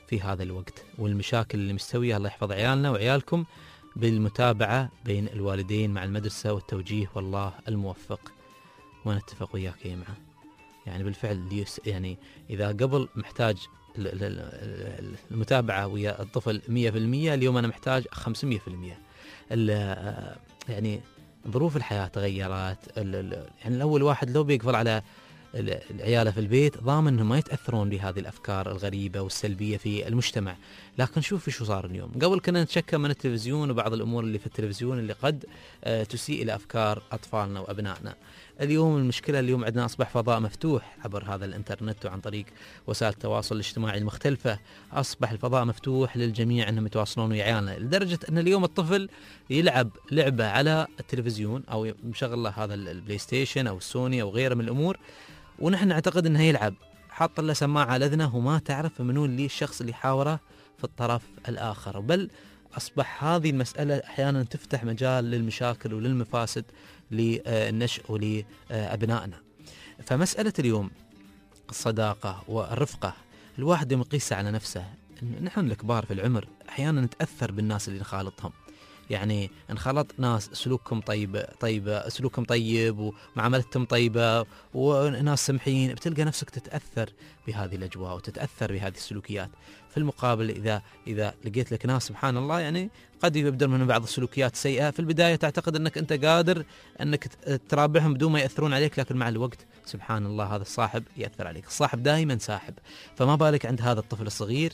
[SPEAKER 4] في هذا الوقت، والمشاكل اللي مستوية الله يحفظ عيالنا وعيالكم بالمتابعة بين الوالدين مع المدرسة والتوجيه والله الموفق. ونتفق وياك يا معه، يعني بالفعل يعني إذا قبل محتاج المتابعة ويا الطفل مية في المية، اليوم أنا محتاج خمسمية في المية. يعني ظروف الحياة تغيرت. يعني الأول واحد لو بيقفل على العيالة في البيت ضامن انهم ما يتاثرون بهذه الافكار الغريبه والسلبيه في المجتمع، لكن شوف شو صار اليوم. قبل كنا نتشكى من التلفزيون وبعض الامور اللي في التلفزيون اللي قد تسيء الى افكار اطفالنا وابنائنا. اليوم المشكله اليوم عندنا اصبح فضاء مفتوح عبر هذا الانترنت وعن طريق وسائل التواصل الاجتماعي المختلفه، اصبح الفضاء مفتوح للجميع انهم يتواصلون ويا عيالنا، لدرجه ان اليوم الطفل يلعب لعبه على التلفزيون او مشغل له هذا البلاي ستيشن او السوني او غيره من الامور، ونحن نعتقد انه يلعب، حاط له سماعه على اذنه وما تعرف منو اللي الشخص اللي حاوره في الطرف الاخر. بل اصبح هذه المساله احيانا تفتح مجال للمشاكل وللمفاسد للنشء ولابنائنا. فمساله اليوم الصداقه والرفقه، الواحد يوم يقيسها على نفسه. نحن الكبار في العمر احيانا نتاثر بالناس اللي نخالطهم، يعني انخلط ناس سلوكهم طيب طيبة سلوكهم طيب ومعاملتهم طيبة وناس سمحين، بتلقى نفسك تتأثر بهذه الأجواء وتتأثر بهذه السلوكيات. في المقابل إذا إذا لقيت لك ناس سبحان الله يعني قد يبدر من بعض السلوكيات السيئة، في البداية تعتقد أنك أنت قادر أنك ترابحهم بدون ما يأثرون عليك، لكن مع الوقت سبحان الله هذا الصاحب يأثر عليك. الصاحب دائما ساحب، فما بالك عند هذا الطفل الصغير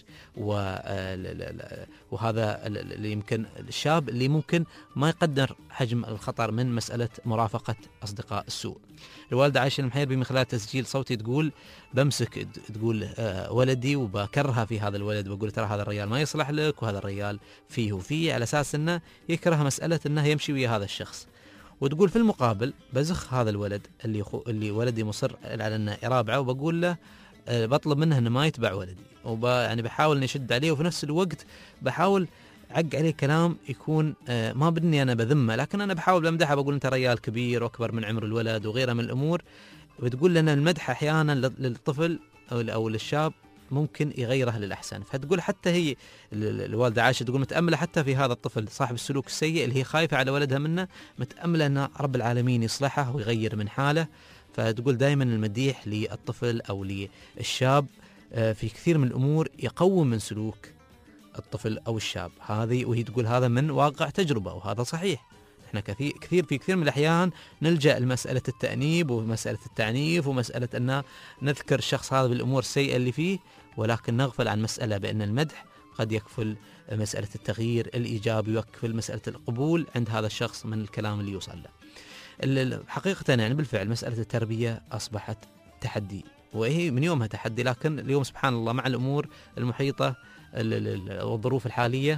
[SPEAKER 4] وهذا اللي يمكن الشاب اللي ممكن ما يقدر حجم الخطر من مسألة مرافقة أصدقاء السوء. الوالدة عائشة المحيربي من خلال تسجيل صوتي تقول بمسك تقول آه ولدي وبكرهها في هذا الولد، بقول ترى هذا الرجال ما يصلح لك وهذا الرجال فيه وفيه، على أساس أنه يكره مسألة أنه يمشي ويا هذا الشخص. وتقول في المقابل بزخ هذا الولد اللي خو اللي ولدي مصر على أنه يرابعه، وبقول له آه بطلب منه أنه ما يتبع ولدي، وب يعني بحاول أن يشد عليه، وفي نفس الوقت بحاول عق عليه كلام يكون آه ما بدني أنا بذمه، لكن أنا بحاول بمدحه، بقول أنت رجال كبير وأكبر من عمر الولد وغيره من الأمور. وتقول لنا المدح أحيانا للطفل أو أو للشاب ممكن يغيره للأحسن. فتقول حتى هي الوالدة عائشة تقول متأملة حتى في هذا الطفل صاحب السلوك السيء اللي هي خايفة على ولدها منه، متأملة أن رب العالمين يصلحه ويغير من حاله. فتقول دائما المديح للطفل أو للشاب آه في كثير من الأمور يقوم من سلوك الطفل أو الشاب هذه، وهي تقول هذا من واقع تجربة وهذا صحيح. احنا كثير كثير في كثير من الأحيان نلجأ لمسألة التأنيب ومسألة التعنيف ومسألة أن نذكر الشخص هذا بالأمور السيئة اللي فيه، ولكن نغفل عن مسألة بأن المدح قد يكفل مسألة التغيير الإيجابي ويكفل مسألة القبول عند هذا الشخص من الكلام اللي يوصل له. حقيقة يعني بالفعل مسألة التربية أصبحت تحدي، وهي من يومها تحدي، لكن اليوم سبحان الله مع الأمور المحيطة والظروف الحالية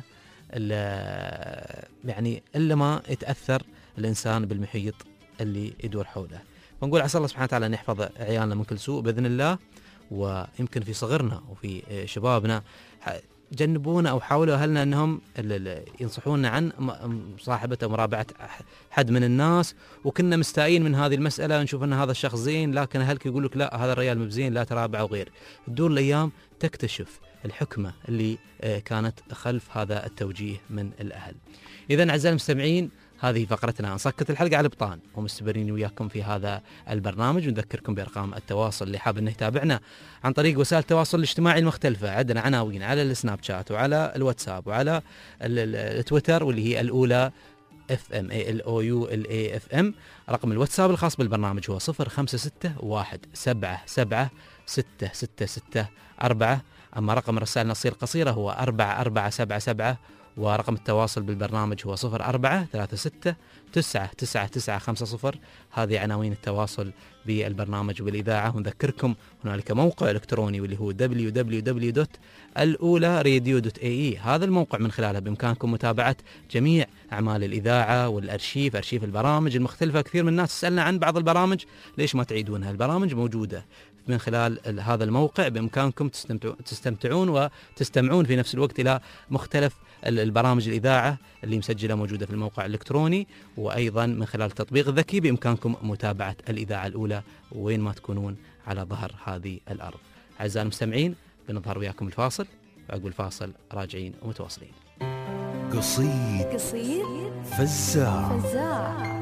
[SPEAKER 4] يعني إلا ما يتأثر الإنسان بالمحيط اللي يدور حوله. ونقول عسى الله سبحانه وتعالى أن يحفظ عيالنا من كل سوء بإذن الله. ويمكن في صغرنا وفي شبابنا جنبونا أو حاولوا أهلنا أنهم ينصحونا عن مصاحبة أو مرابعة حد من الناس، وكنا مستائين من هذه المسألة، نشوف أن هذا الشخص زين، لكن أهلك يقول لك لا هذا الرجال مبزين لا ترابعه وغير. تدور الأيام تكتشف الحكمة اللي كانت خلف هذا التوجيه من الأهل. إذن أعزائي المستمعين هذه فقرتنا نسكت الحلقة على البطان، ومستمرين وياكم في هذا البرنامج، ونذكركم بأرقام التواصل اللي حاب أنه يتابعنا عن طريق وسائل التواصل الاجتماعي المختلفة. عندنا عناوين على السناب شات وعلى الواتساب وعلى التويتر واللي هي الأولى اف ام اي ال او يو ال اي اف ام. رقم الواتساب الخاص بالبرنامج هو صفر خمسة ستة واحد سبعة سبعة ستة ستة ستة أربعة. أما رقم الرسائل النصية القصيرة هو أربعة أربعة سبعة سبعة، ورقم التواصل بالبرنامج هو صفر أربعة ثلاثة ستة تسعة تسعة تسعة خمسة صفر. هذه عناوين التواصل بالبرنامج والإذاعة. ونذكركم هنالك موقع إلكتروني واللي هو دبليو دبليو دبليو دوت الأولى راديو دوت اي اي. هذا الموقع من خلاله بإمكانكم متابعة جميع أعمال الإذاعة والأرشيف، أرشيف البرامج المختلفة. كثير من الناس تسألنا عن بعض البرامج ليش ما تعيدونها. البرامج موجودة من خلال هذا الموقع، بإمكانكم تستمتعون وتستمعون في نفس الوقت إلى مختلف البرامج الإذاعة اللي مسجلة موجودة في الموقع الإلكتروني، وأيضا من خلال التطبيق الذكي بإمكانكم متابعة الإذاعة الأولى وين ما تكونون على ظهر هذه الأرض. أعزائي المستمعين بنظهر وياكم الفاصل عقب الفاصل راجعين ومتواصلين.
[SPEAKER 1] قصيد
[SPEAKER 2] قصيد
[SPEAKER 1] فزاع
[SPEAKER 2] فزاع.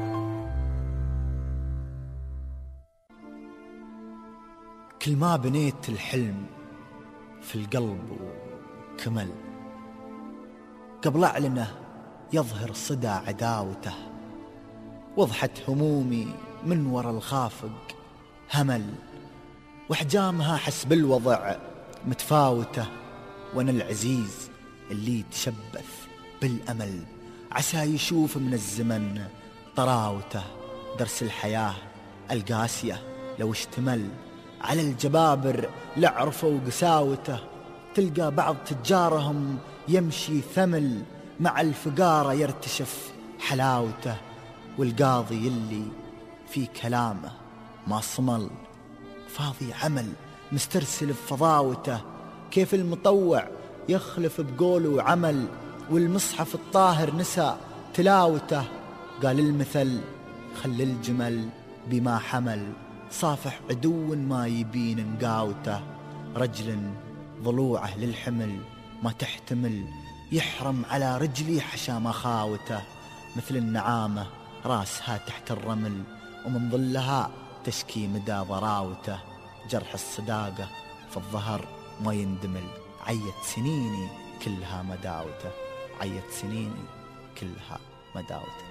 [SPEAKER 13] كل ما بنيت الحلم في القلب وكمل، قبل أعلنه يظهر صدى عداوته، وضحت همومي من وراء الخافق همل، واحجامها حسب الوضع متفاوته، وانا العزيز اللي تشبث بالأمل، عسى يشوف من الزمن طراوته، درس الحياة القاسية لو اشتمل على الجبابر لعرفوا قساوته، تلقى بعض تجارهم يمشي ثمل مع الفقارة يرتشف حلاوته، والقاضي اللي في كلامه ما صمل فاضي عمل مسترسل بفضاوته، كيف المطوع يخلف بقوله وعمل، والمصحف الطاهر نسى تلاوته، قال المثل خل الجمل بما حمل، صافح عدو ما يبين نقاوته، رجل ضلوعه للحمل ما تحتمل، يحرم على رجلي حشا مخاوته، مثل النعامة راسها تحت الرمل، ومن ظلها تشكي مدى ضراوته، جرح الصداقة في الظهر ما يندمل، عيت سنيني كلها مداوته، عيت سنيني كلها مداوته.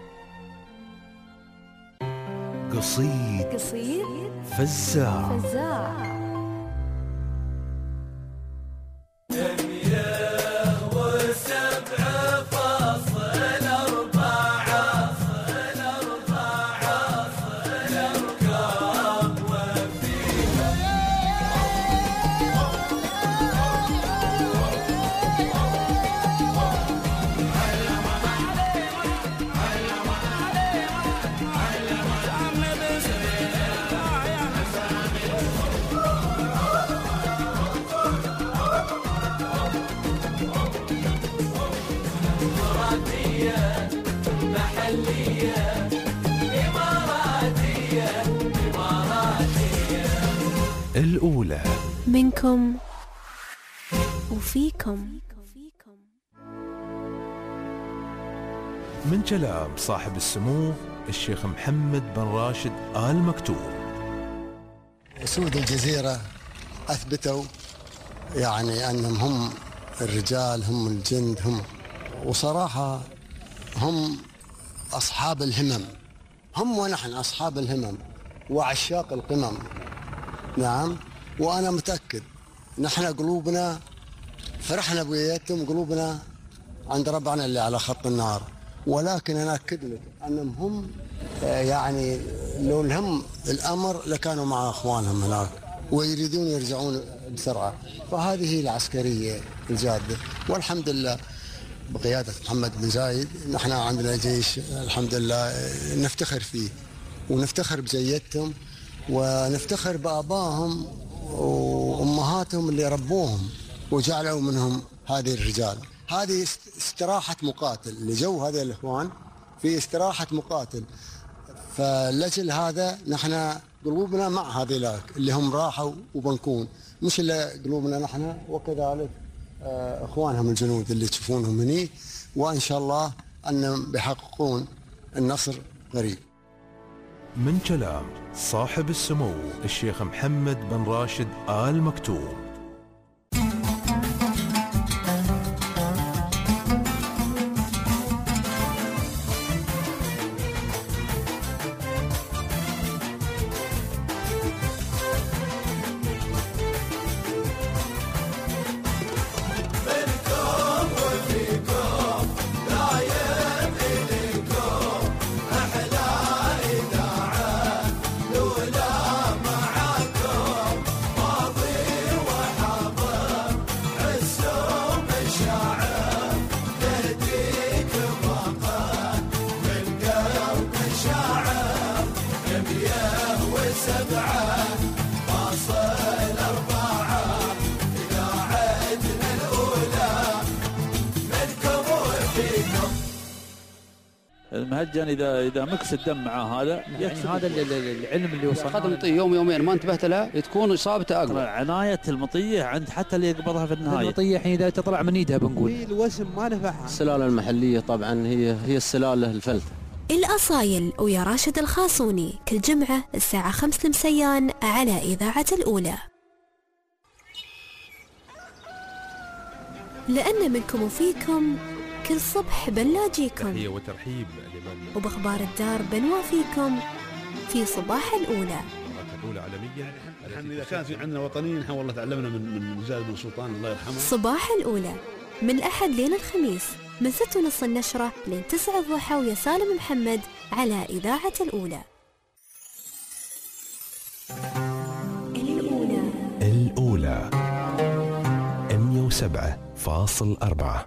[SPEAKER 1] قصيد
[SPEAKER 2] قصيد
[SPEAKER 1] فزاع
[SPEAKER 2] فزاع.
[SPEAKER 1] الأولى
[SPEAKER 2] منكم وفيكم.
[SPEAKER 1] من كلام صاحب السمو الشيخ محمد بن راشد آل مكتوم.
[SPEAKER 14] أسود الجزيرة أثبتوا يعني أنهم هم الرجال، هم الجند، هم وصراحة هم أصحاب الهمم، هم ونحن أصحاب الهمم وعشاق القمم. نعم، وأنا متأكد نحن قلوبنا فرحنا بوياتهم، قلوبنا عند ربعنا اللي على خط النار، ولكن أنا أكد لك أنهم هم يعني لو الهم الأمر لكانوا مع أخوانهم هناك ويريدون يرجعون بسرعة. فهذه هي العسكرية الجادة، والحمد لله بقيادة محمد بن زايد نحن عندنا جيش الحمد لله نفتخر فيه، ونفتخر بجيتهم، ونفتخر بآبائهم وأمهاتهم اللي ربوهم وجعلوا منهم هذه الرجال. هذه استراحة مقاتل اللي جو هذه الإخوان في استراحة مقاتل، فلجل هذا نحن قلوبنا مع هذيلاك اللي هم راحوا وبنكون، مش إلا قلوبنا نحن، وكذلك إخوانهم الجنود اللي تشوفونهم هني، وإن شاء الله أنهم بيحققون النصر قريب.
[SPEAKER 1] من كلام صاحب السمو الشيخ محمد بن راشد آل مكتوم.
[SPEAKER 15] مهجن اذا اذا مكس الدم مع هذا
[SPEAKER 16] يعني هذا العلم اللي وصلنا
[SPEAKER 17] اخذ مطيه يوم يومين ما انتبهت لها تكون اصابته اقوى.
[SPEAKER 15] عنايه المطيه عند حتى اللي يقبضها في النهايه.
[SPEAKER 16] المطيه الحين اذا تطلع من ايدها بنقول
[SPEAKER 18] الوسم ما نفعها.
[SPEAKER 17] السلاله المحليه طبعا هي هي السلاله الفلته.
[SPEAKER 2] الأصايل ويا راشد الخاصوني كل جمعة الساعة خمس المسيان على إذاعة الأولى. لأن منكم وفيكم كل صبح بنلاجيكم
[SPEAKER 1] تحية وترحيب لمن
[SPEAKER 2] وبأخبار الدار بنوافيكم في صباح الأولى.
[SPEAKER 1] الأولى عالميا.
[SPEAKER 19] نحن إذا كان في عندنا وطنيين نحن والله تعلمنا من من زاد بن سلطان الله يرحمه.
[SPEAKER 2] صباح الأولى من الأحد لين الخميس من ست ونص النشرة لين تسعة الضحى ويا سالم محمد على إذاعة الأولى.
[SPEAKER 1] الأولى الأولى مية وسبعة فاصل أربعة.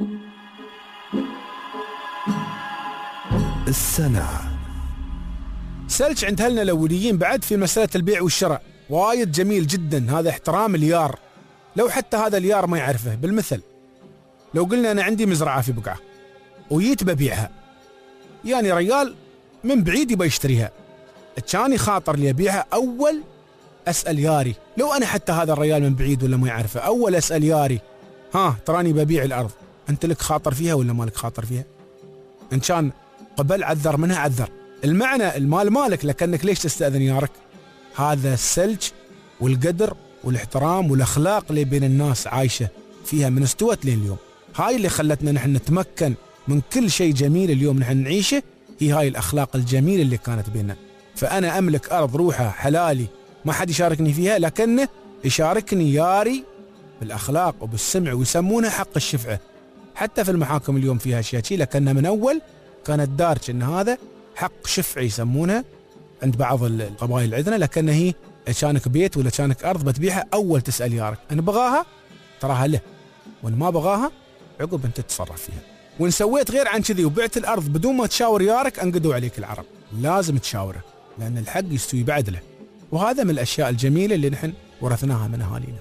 [SPEAKER 1] السنة
[SPEAKER 20] سلج عند أهلنا الأوليين بعد في مسألة البيع والشراء وايد جميل جدا. هذا احترام اليار، لو حتى هذا اليار ما يعرفه. بالمثل لو قلنا أنا عندي مزرعة في بقعة ويت ببيعها، يعني رجال من بعيد يبى يشتريها، كان خاطر لي أبيعها أول أسأل ياري. لو أنا حتى هذا الرجال من بعيد ولا ما يعرفه أول أسأل ياري، ها تراني ببيع الأرض، أنت لك خاطر فيها ولا مالك خاطر فيها؟ إن كان قبل عذر منها عذر. المعنى المال مالك لكنك ليش تستأذن يارك؟ هذا السلج والقدر والاحترام والأخلاق اللي بين الناس عايشة فيها من استوت لين اليوم. هاي اللي خلتنا نحن نتمكن من كل شيء جميل اليوم نحن نعيشه، هي هاي الأخلاق الجميلة اللي كانت بيننا. فأنا أملك أرض روحها حلالي ما حد يشاركني فيها، لكنه يشاركني ياري بالأخلاق وبالسمع ويسمونها حق الشفعة. حتى في المحاكم اليوم فيها أشياء شيء، لكنها من أول كانت دارج إن هذا حق شفعي يسمونها عند بعض القبائل عندنا، لكنها هي كانك بيت ولا كانك أرض بتبيعها أول تسأل يارك، أنا بغاها تراها له، وإن ما بغاها عقب أنت تتصرف فيها. وإن سويت غير عن كذي وبعت الأرض بدون ما تشاور يارك أنقدوا عليك العرب. لازم تشاوره لأن الحق يستوي بعدله، وهذا من الأشياء الجميلة اللي نحن ورثناها من أهالينا.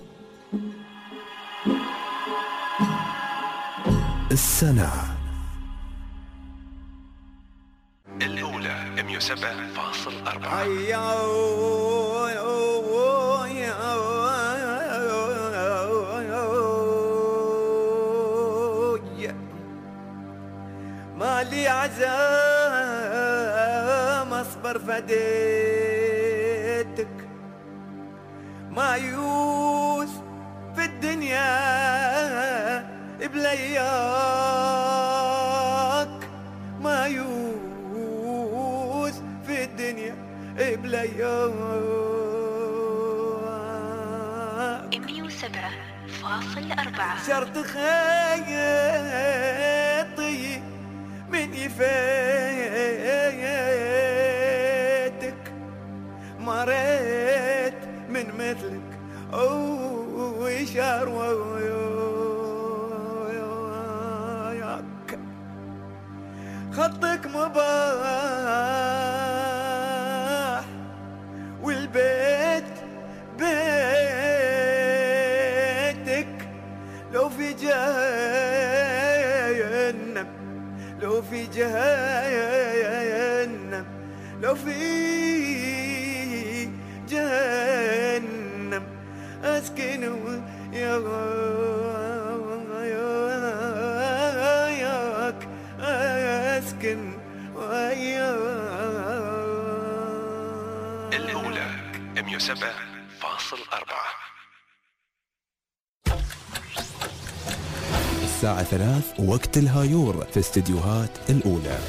[SPEAKER 1] السنة
[SPEAKER 21] الأولى مية وسبعة فاصل أربعة.
[SPEAKER 8] مالي عزام أصبر فديتك، مايوس في الدنيا بلياك، مايوس في الدنيا بلياك.
[SPEAKER 2] مية وسبعة فاصل أربعة.
[SPEAKER 8] شرط خيطي من يفيتك، مريت من مثلك ويشار وياك، خطك مباح والبيت بيتك، لو في جهنم لو في جهنم لو في جهنم أسكن وياك، أسكن وياك.
[SPEAKER 21] الأولى مية وسبعة فاصل أربعة.
[SPEAKER 1] الساعة ثلاث وقت الهايور في استديوهات الأولى.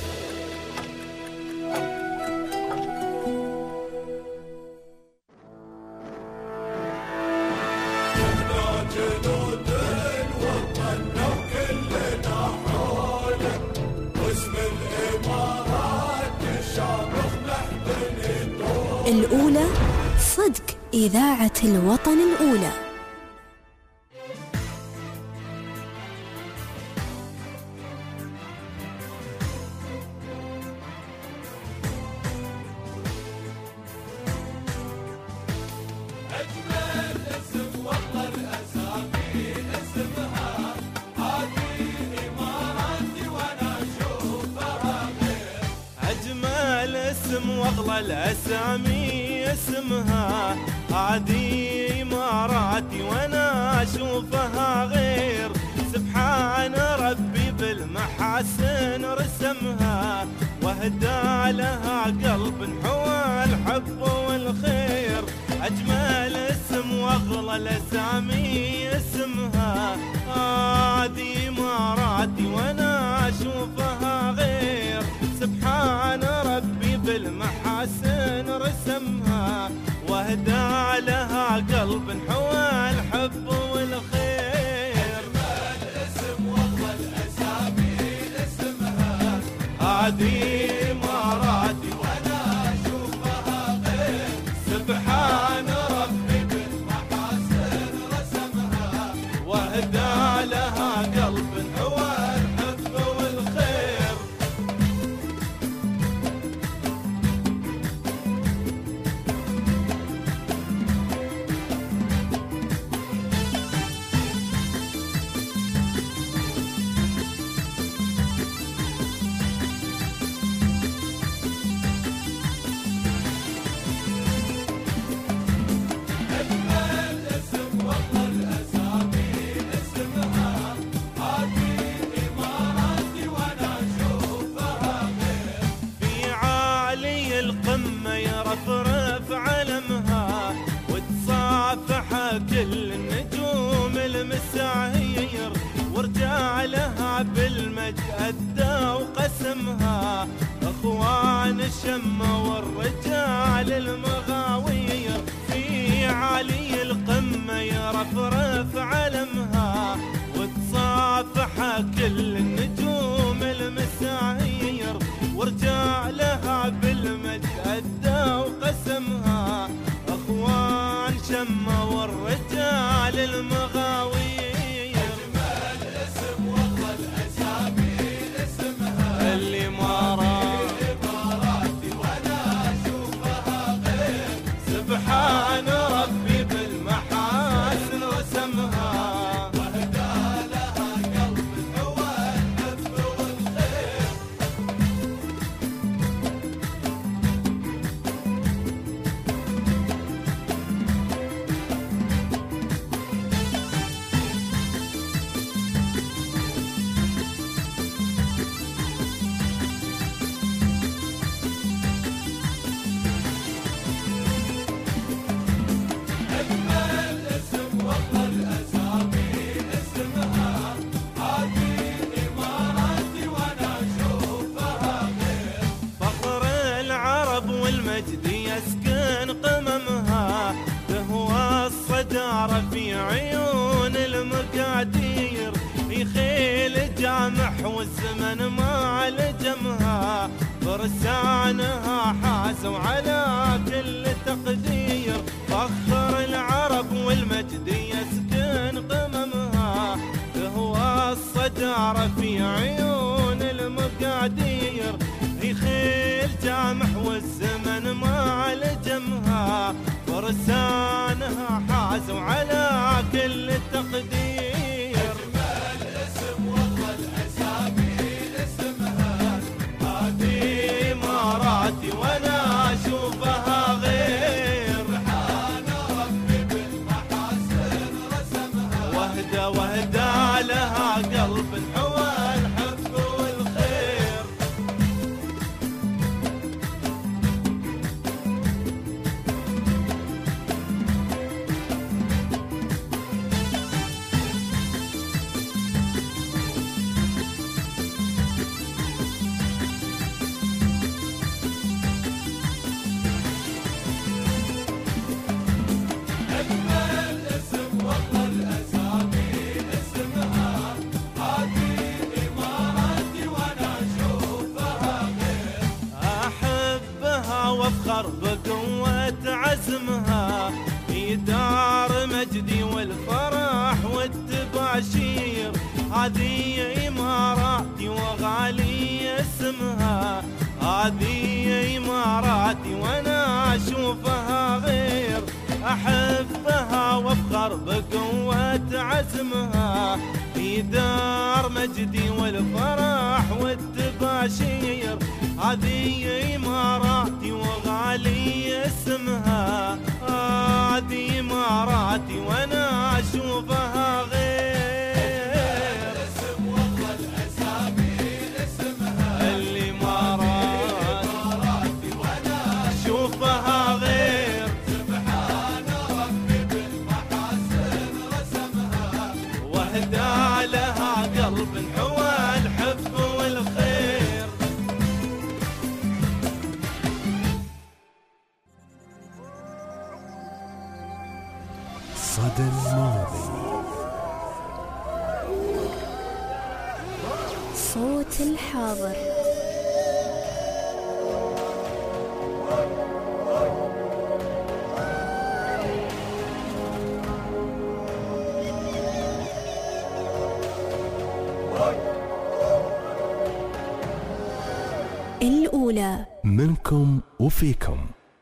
[SPEAKER 2] الأولى صدق إذاعة الوطن الأولى.
[SPEAKER 8] الاسم واغلى الاسامي اسمها، هذه اماراتي وانا اشوفها غير. سبحان ربي بالمحاسن رسمها، واهدى لها قلب حوى الحب والخير. اجمل اسم واغلى الاسامي اسمها، هذه اماراتي وانا اشوفها غير. سبحان ربي بالمحاسن رسمها، واهدى لها قلب حوى الحب والخير. اجمل اسم واغلى الاسامي اسمها، هذه اماراتي وانا اشوفها غير. سبحان ربي بالمحاسن رسمها، واهدى لها قلب حوى الحب والخير. يرفرف علمها وتصافح كل النجوم المساير، ورجالها بالمجد أدى وقسمها. اخوان الشمة والرجال المغاوير، في عالي القمة يرفرف علمها وتصافح كل النجوم المساير، ورجالها بالمجد أدى وقسمها. اخوان شمة والرجال المغاوير، اجمل اسم واغلى الاسامي اسمها، الاماراتي وانا اشوفها غير. سبحان ربي بالمحاسن رسمها، واهدى لها قلب حوى الحب والخير. والمجد يسكن قممها، تهوى الصدارة في عيون المقادير. يخيل جامح والزمن ما لجمها، فرسانها حازوا على كل تقدير. فخر العرب والمجد يسكن قممها، تهوى الصدارة في عيون المقادير. يخيل جامح والزمن ما لجمها، فرسانها حازوا على كل تقدير. اجمل اسم واغلى الاسامي اسمها، هذه اماراتي وانا اشوفها غير. سبحان ربي بالمحاسن رسمها، واهدى واهدى لها قلب حوى الحب والخير. وافخر بقوة عزمها، في دار مجدي والفرح والتباشير. هذه إماراتي وغالي اسمها، هذه إماراتي وانا اشوفها غير. احبها وافخر بقوة عزمها، في دار مجدي والفرح والتباشير. هذه إماراتي
[SPEAKER 1] صدى الماضي.
[SPEAKER 2] صوت الحاضر. الأولى
[SPEAKER 1] منكم وفيكم.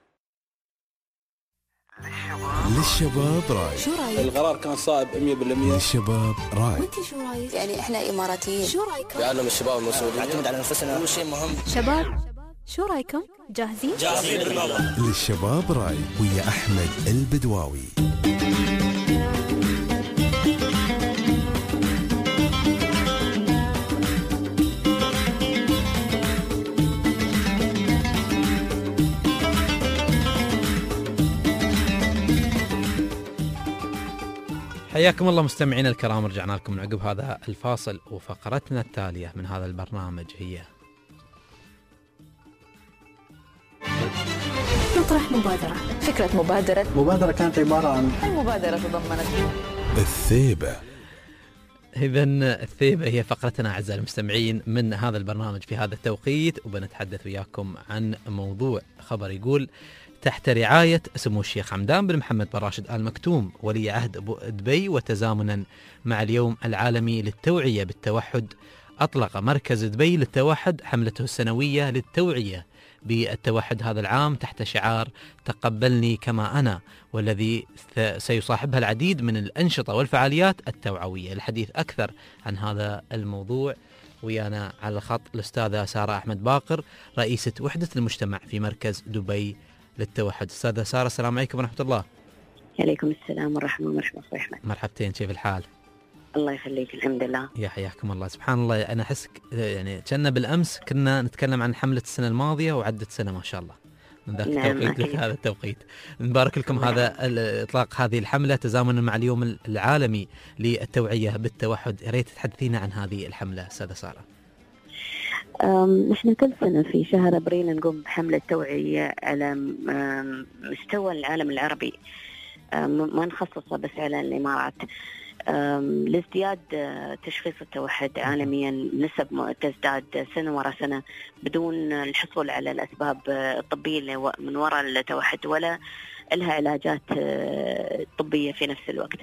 [SPEAKER 1] للشباب راي.
[SPEAKER 2] شو رايك؟
[SPEAKER 3] القرار كان صائب مية بالمية.
[SPEAKER 1] للشباب راي.
[SPEAKER 2] وانت شو رايك؟ يعني احنا إماراتيين، شو رايكم؟
[SPEAKER 3] يعلم الشباب المسؤولين نعتمد على نفسنا، كل شيء مهم.
[SPEAKER 2] شباب شو رايكم؟ جاهزين؟
[SPEAKER 3] جاهزين بالمرة.
[SPEAKER 1] للشباب راي ويا أحمد البدواوي.
[SPEAKER 4] حياكم الله مستمعينا الكرام، رجعنا لكم من عقب هذا الفاصل، وفقرتنا التالية من هذا البرنامج هي
[SPEAKER 2] نطرح مبادرة.
[SPEAKER 18] فكرة مبادرة
[SPEAKER 14] مبادرة كانت عبارة عن
[SPEAKER 18] المبادرة تضمنت
[SPEAKER 1] الثيبة.
[SPEAKER 4] إذن الثيبة هي فقرتنا أعزائي المستمعين من هذا البرنامج في هذا التوقيت، وبنتحدث وياكم عن موضوع خبر يقول: تحت رعاية سمو الشيخ حمدان بن محمد بن راشد آل مكتوم ولي عهد دبي، وتزامنا مع اليوم العالمي للتوعية بالتوحد، أطلق مركز دبي للتوحد حملته السنوية للتوعية بالتوحد هذا العام تحت شعار تقبلني كما أنا، والذي سيصاحبها العديد من الأنشطة والفعاليات التوعوية. الحديث أكثر عن هذا الموضوع ويانا على الخط الأستاذة سارة أحمد باقر، رئيسة وحدة المجتمع في مركز دبي للتوحد. أستاذة سارة، السلام عليكم ورحمة الله.
[SPEAKER 22] عليكم السلام ورحمة الله وبركاته.
[SPEAKER 4] مرحبتين، كيف الحال؟
[SPEAKER 22] الله يخليك، الحمد لله.
[SPEAKER 4] يا حياكم الله. سبحان الله، أنا أحس يعني كنا بالأمس كنا نتكلم عن حملة السنة الماضية وعدت سنة ما شاء الله من ذاك
[SPEAKER 22] نعم
[SPEAKER 4] التوقيت لهذا التوقيت. نبارك لكم هذا إطلاق هذه الحملة تزامنا مع اليوم العالمي للتوعية بالتوحد. يا ريت تحدثينا عن هذه الحملة أستاذة سارة.
[SPEAKER 22] نحن كل سنة في شهر أبريل نقوم بحملة توعية على مستوى العالم العربي، ما نخصصها بس على الإمارات، لازدياد تشخيص التوحد عالميا. نسب تزداد سنة وراء سنة بدون الحصول على الأسباب الطبية من وراء التوحد ولا لها علاجات طبية في نفس الوقت.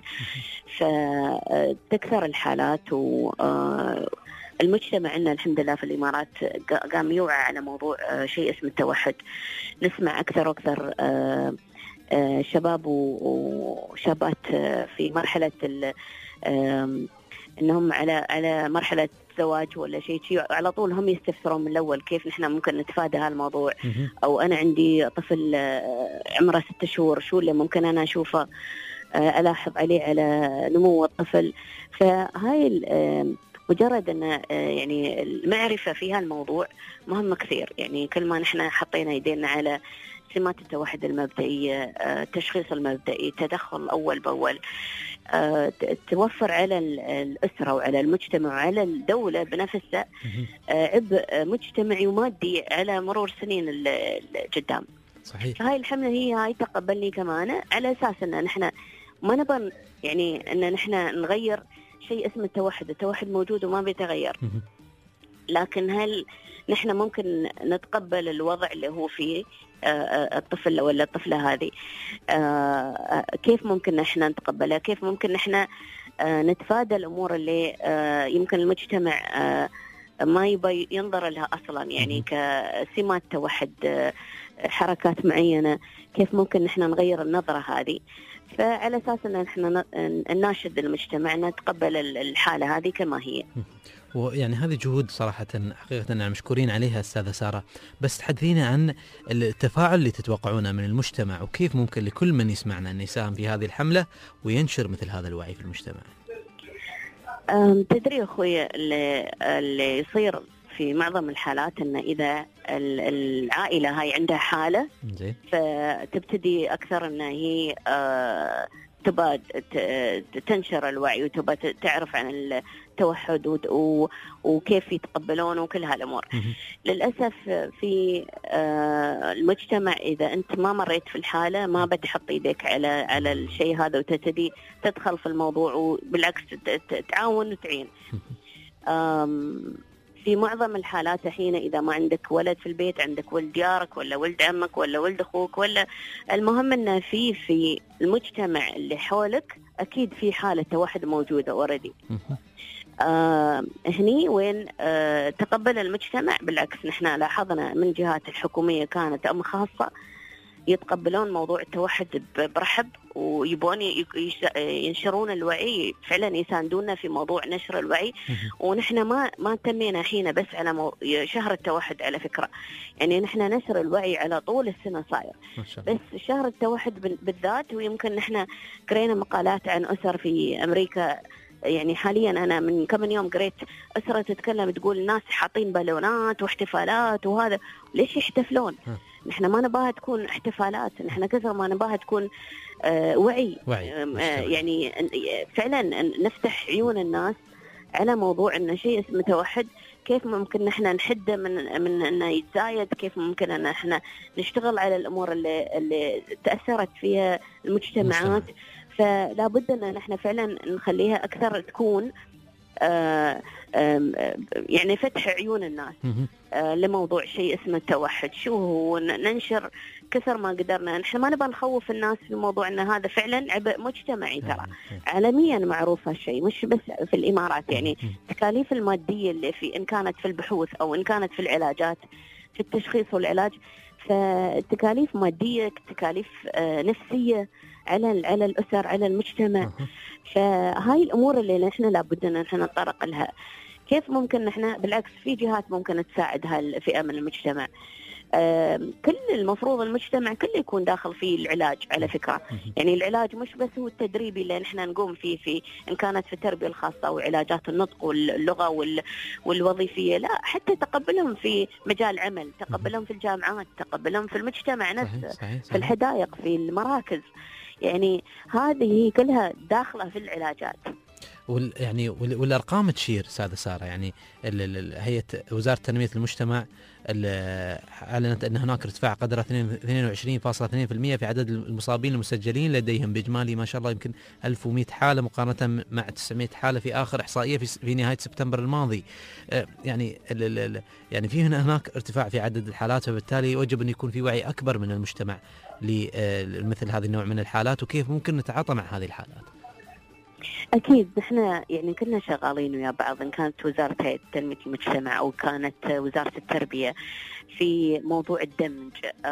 [SPEAKER 22] فتكثر الحالات، و المجتمع عندنا الحمد لله في الإمارات قام يوعى على موضوع شيء اسمه التوحد. نسمع أكثر وأكثر شباب وشابات في مرحلة أنهم على على مرحلة زواج ولا شيء شيء على طول هم يستفسرون من الأول كيف نحن ممكن نتفادى هالموضوع، أو أنا عندي طفل عمره ستة شهور شو اللي ممكن أنا أشوفه ألاحظ عليه على نمو الطفل. فهاي مجرد أن يعني المعرفة في هالموضوع مهمة كثير. يعني كل ما نحن حطينا يدينا على سمات التوحد المبدئية، التشخيص المبدئي، تدخل أول بأول، توفر على الأسرة وعلى المجتمع وعلى الدولة بنفسها عبء مجتمعي ومادي على مرور سنين القدام.
[SPEAKER 4] صحيح.
[SPEAKER 22] فهاي الحملة هي هاي تقبلني كما أنا، على أساس أن نحن ما نبغى يعني أن نحن نغير شيء اسمه التوحد. التوحد موجود وما بيتغير، لكن هل نحن ممكن نتقبل الوضع اللي هو فيه الطفل ولا الطفلة هذه؟ كيف ممكن نحن نتقبلها؟ كيف ممكن نحن نتفادى الأمور اللي يمكن المجتمع ما يبي ينظر لها أصلا، يعني كسمات توحد، حركات معينة، كيف ممكن نحن نغير النظرة هذه؟ فعلى أساس أن نحن نناشد المجتمع أن نتقبل الحالة هذه كما هي.
[SPEAKER 4] ويعني هذه جهود صراحة حقيقة مشكورين عليها أستاذة سارة، بس تحدثينا عن التفاعل اللي تتوقعونه من المجتمع، وكيف ممكن لكل من يسمعنا أن يساهم في هذه الحملة وينشر مثل هذا الوعي في المجتمع.
[SPEAKER 22] تدري أخوي اللي, اللي يصير في معظم الحالات أن إذا العائلة هاي عندها حالة فتبتدي أكثر أن هي تبى تنشر الوعي وتبى تعرف عن التوحد وكيف يتقبلون وكل هالأمور. للأسف في المجتمع إذا أنت ما مريت في الحالة ما بتحط يدك على على الشيء هذا وتبتدي تدخل في الموضوع، وبالعكس تعاون وتعين. في معظم الحالات الحين إذا ما عندك ولد في البيت، عندك ولد جارك ولا ولد عمك ولا ولد أخوك، ولا المهم إنه في في المجتمع اللي حولك أكيد في حالة توحد موجودة أوردي. آه هني وين آه تقبل المجتمع. بالعكس نحن لاحظنا من جهات الحكومية كانت أم خاصة يتقبلون موضوع التوحد برحب، ويبون ينشرون الوعي، فعلا يساندونا في موضوع نشر الوعي. ونحن ما ما تمينا حين بس على مو... شهر التوحد على فكرة، يعني نحن نشر الوعي على طول السنة صاير، بس شهر التوحد بالذات. ويمكن نحن قرينا مقالات عن أسر في أمريكا، يعني حاليا أنا من كم يوم قريت أسرة تتكلم تقول الناس حاطين بالونات واحتفالات وهذا، ليش يحتفلون؟ نحن ما نباها تكون احتفالات، نحن كثر ما نباها تكون آه وعي, وعي. آه يعني فعلا نفتح عيون الناس على موضوع أن شيء اسمه توحد، كيف ممكن نحن نحده من من أنه يتزايد، كيف ممكن أن احنا نشتغل على الأمور اللي, اللي تأثرت فيها المجتمعات. فلا بد أن نحن فعلا نخليها أكثر تكون آه آه يعني فتح عيون الناس آه لموضوع شيء اسمه التوحد شو هو، ننشر كثر ما قدرنا. نحن ما نبغى نخوف الناس في موضوع أن هذا فعلا عبء مجتمعي، ترى عالميا معروف هالشيء، مش بس في الإمارات. يعني التكاليف المادية اللي في إن كانت في البحوث أو إن كانت في العلاجات، في التشخيص والعلاج، فتكاليف مادية، تكاليف آه نفسية على على الأسر، على المجتمع. فهاي الأمور اللي نحن لابد أن نحن نتطرق لها. كيف ممكن نحن بالعكس في جهات ممكن تساعد هالفئة من المجتمع. كل المفروض المجتمع كله يكون داخل فيه العلاج على فكرة. يعني العلاج مش بس هو التدريبي اللي نحن نقوم فيه في إن كانت في التربية الخاصة وعلاجات النطق واللغة والوظيفية، لا حتى تقبلهم في مجال عمل، تقبلهم في الجامعات، تقبلهم في المجتمع نفسه، في الحدائق، في المراكز. يعني هذه كلها داخلة في العلاجات.
[SPEAKER 4] وال يعني والارقام تشير ساده ساره، يعني هيئه وزاره تنميه المجتمع اعلنت ان هناك ارتفاع قدر اثنين وعشرين فاصلة اثنين بالمئة في عدد المصابين المسجلين لديهم باجمالي ما شاء الله يمكن ألف ومئة حاله مقارنه مع تسعمئة حاله في اخر احصائيه في, في نهايه سبتمبر الماضي. يعني يعني في هنا هناك ارتفاع في عدد الحالات، فبالتالي يجب ان يكون في وعي اكبر من المجتمع لمثل هذه النوع من الحالات، وكيف ممكن نتعاطى مع هذه الحالات.
[SPEAKER 22] أكيد نحن يعني كنا شغالين ويا بعض، إن كانت وزارة تنمية المجتمع أو كانت وزارة التربية، في موضوع الدمج.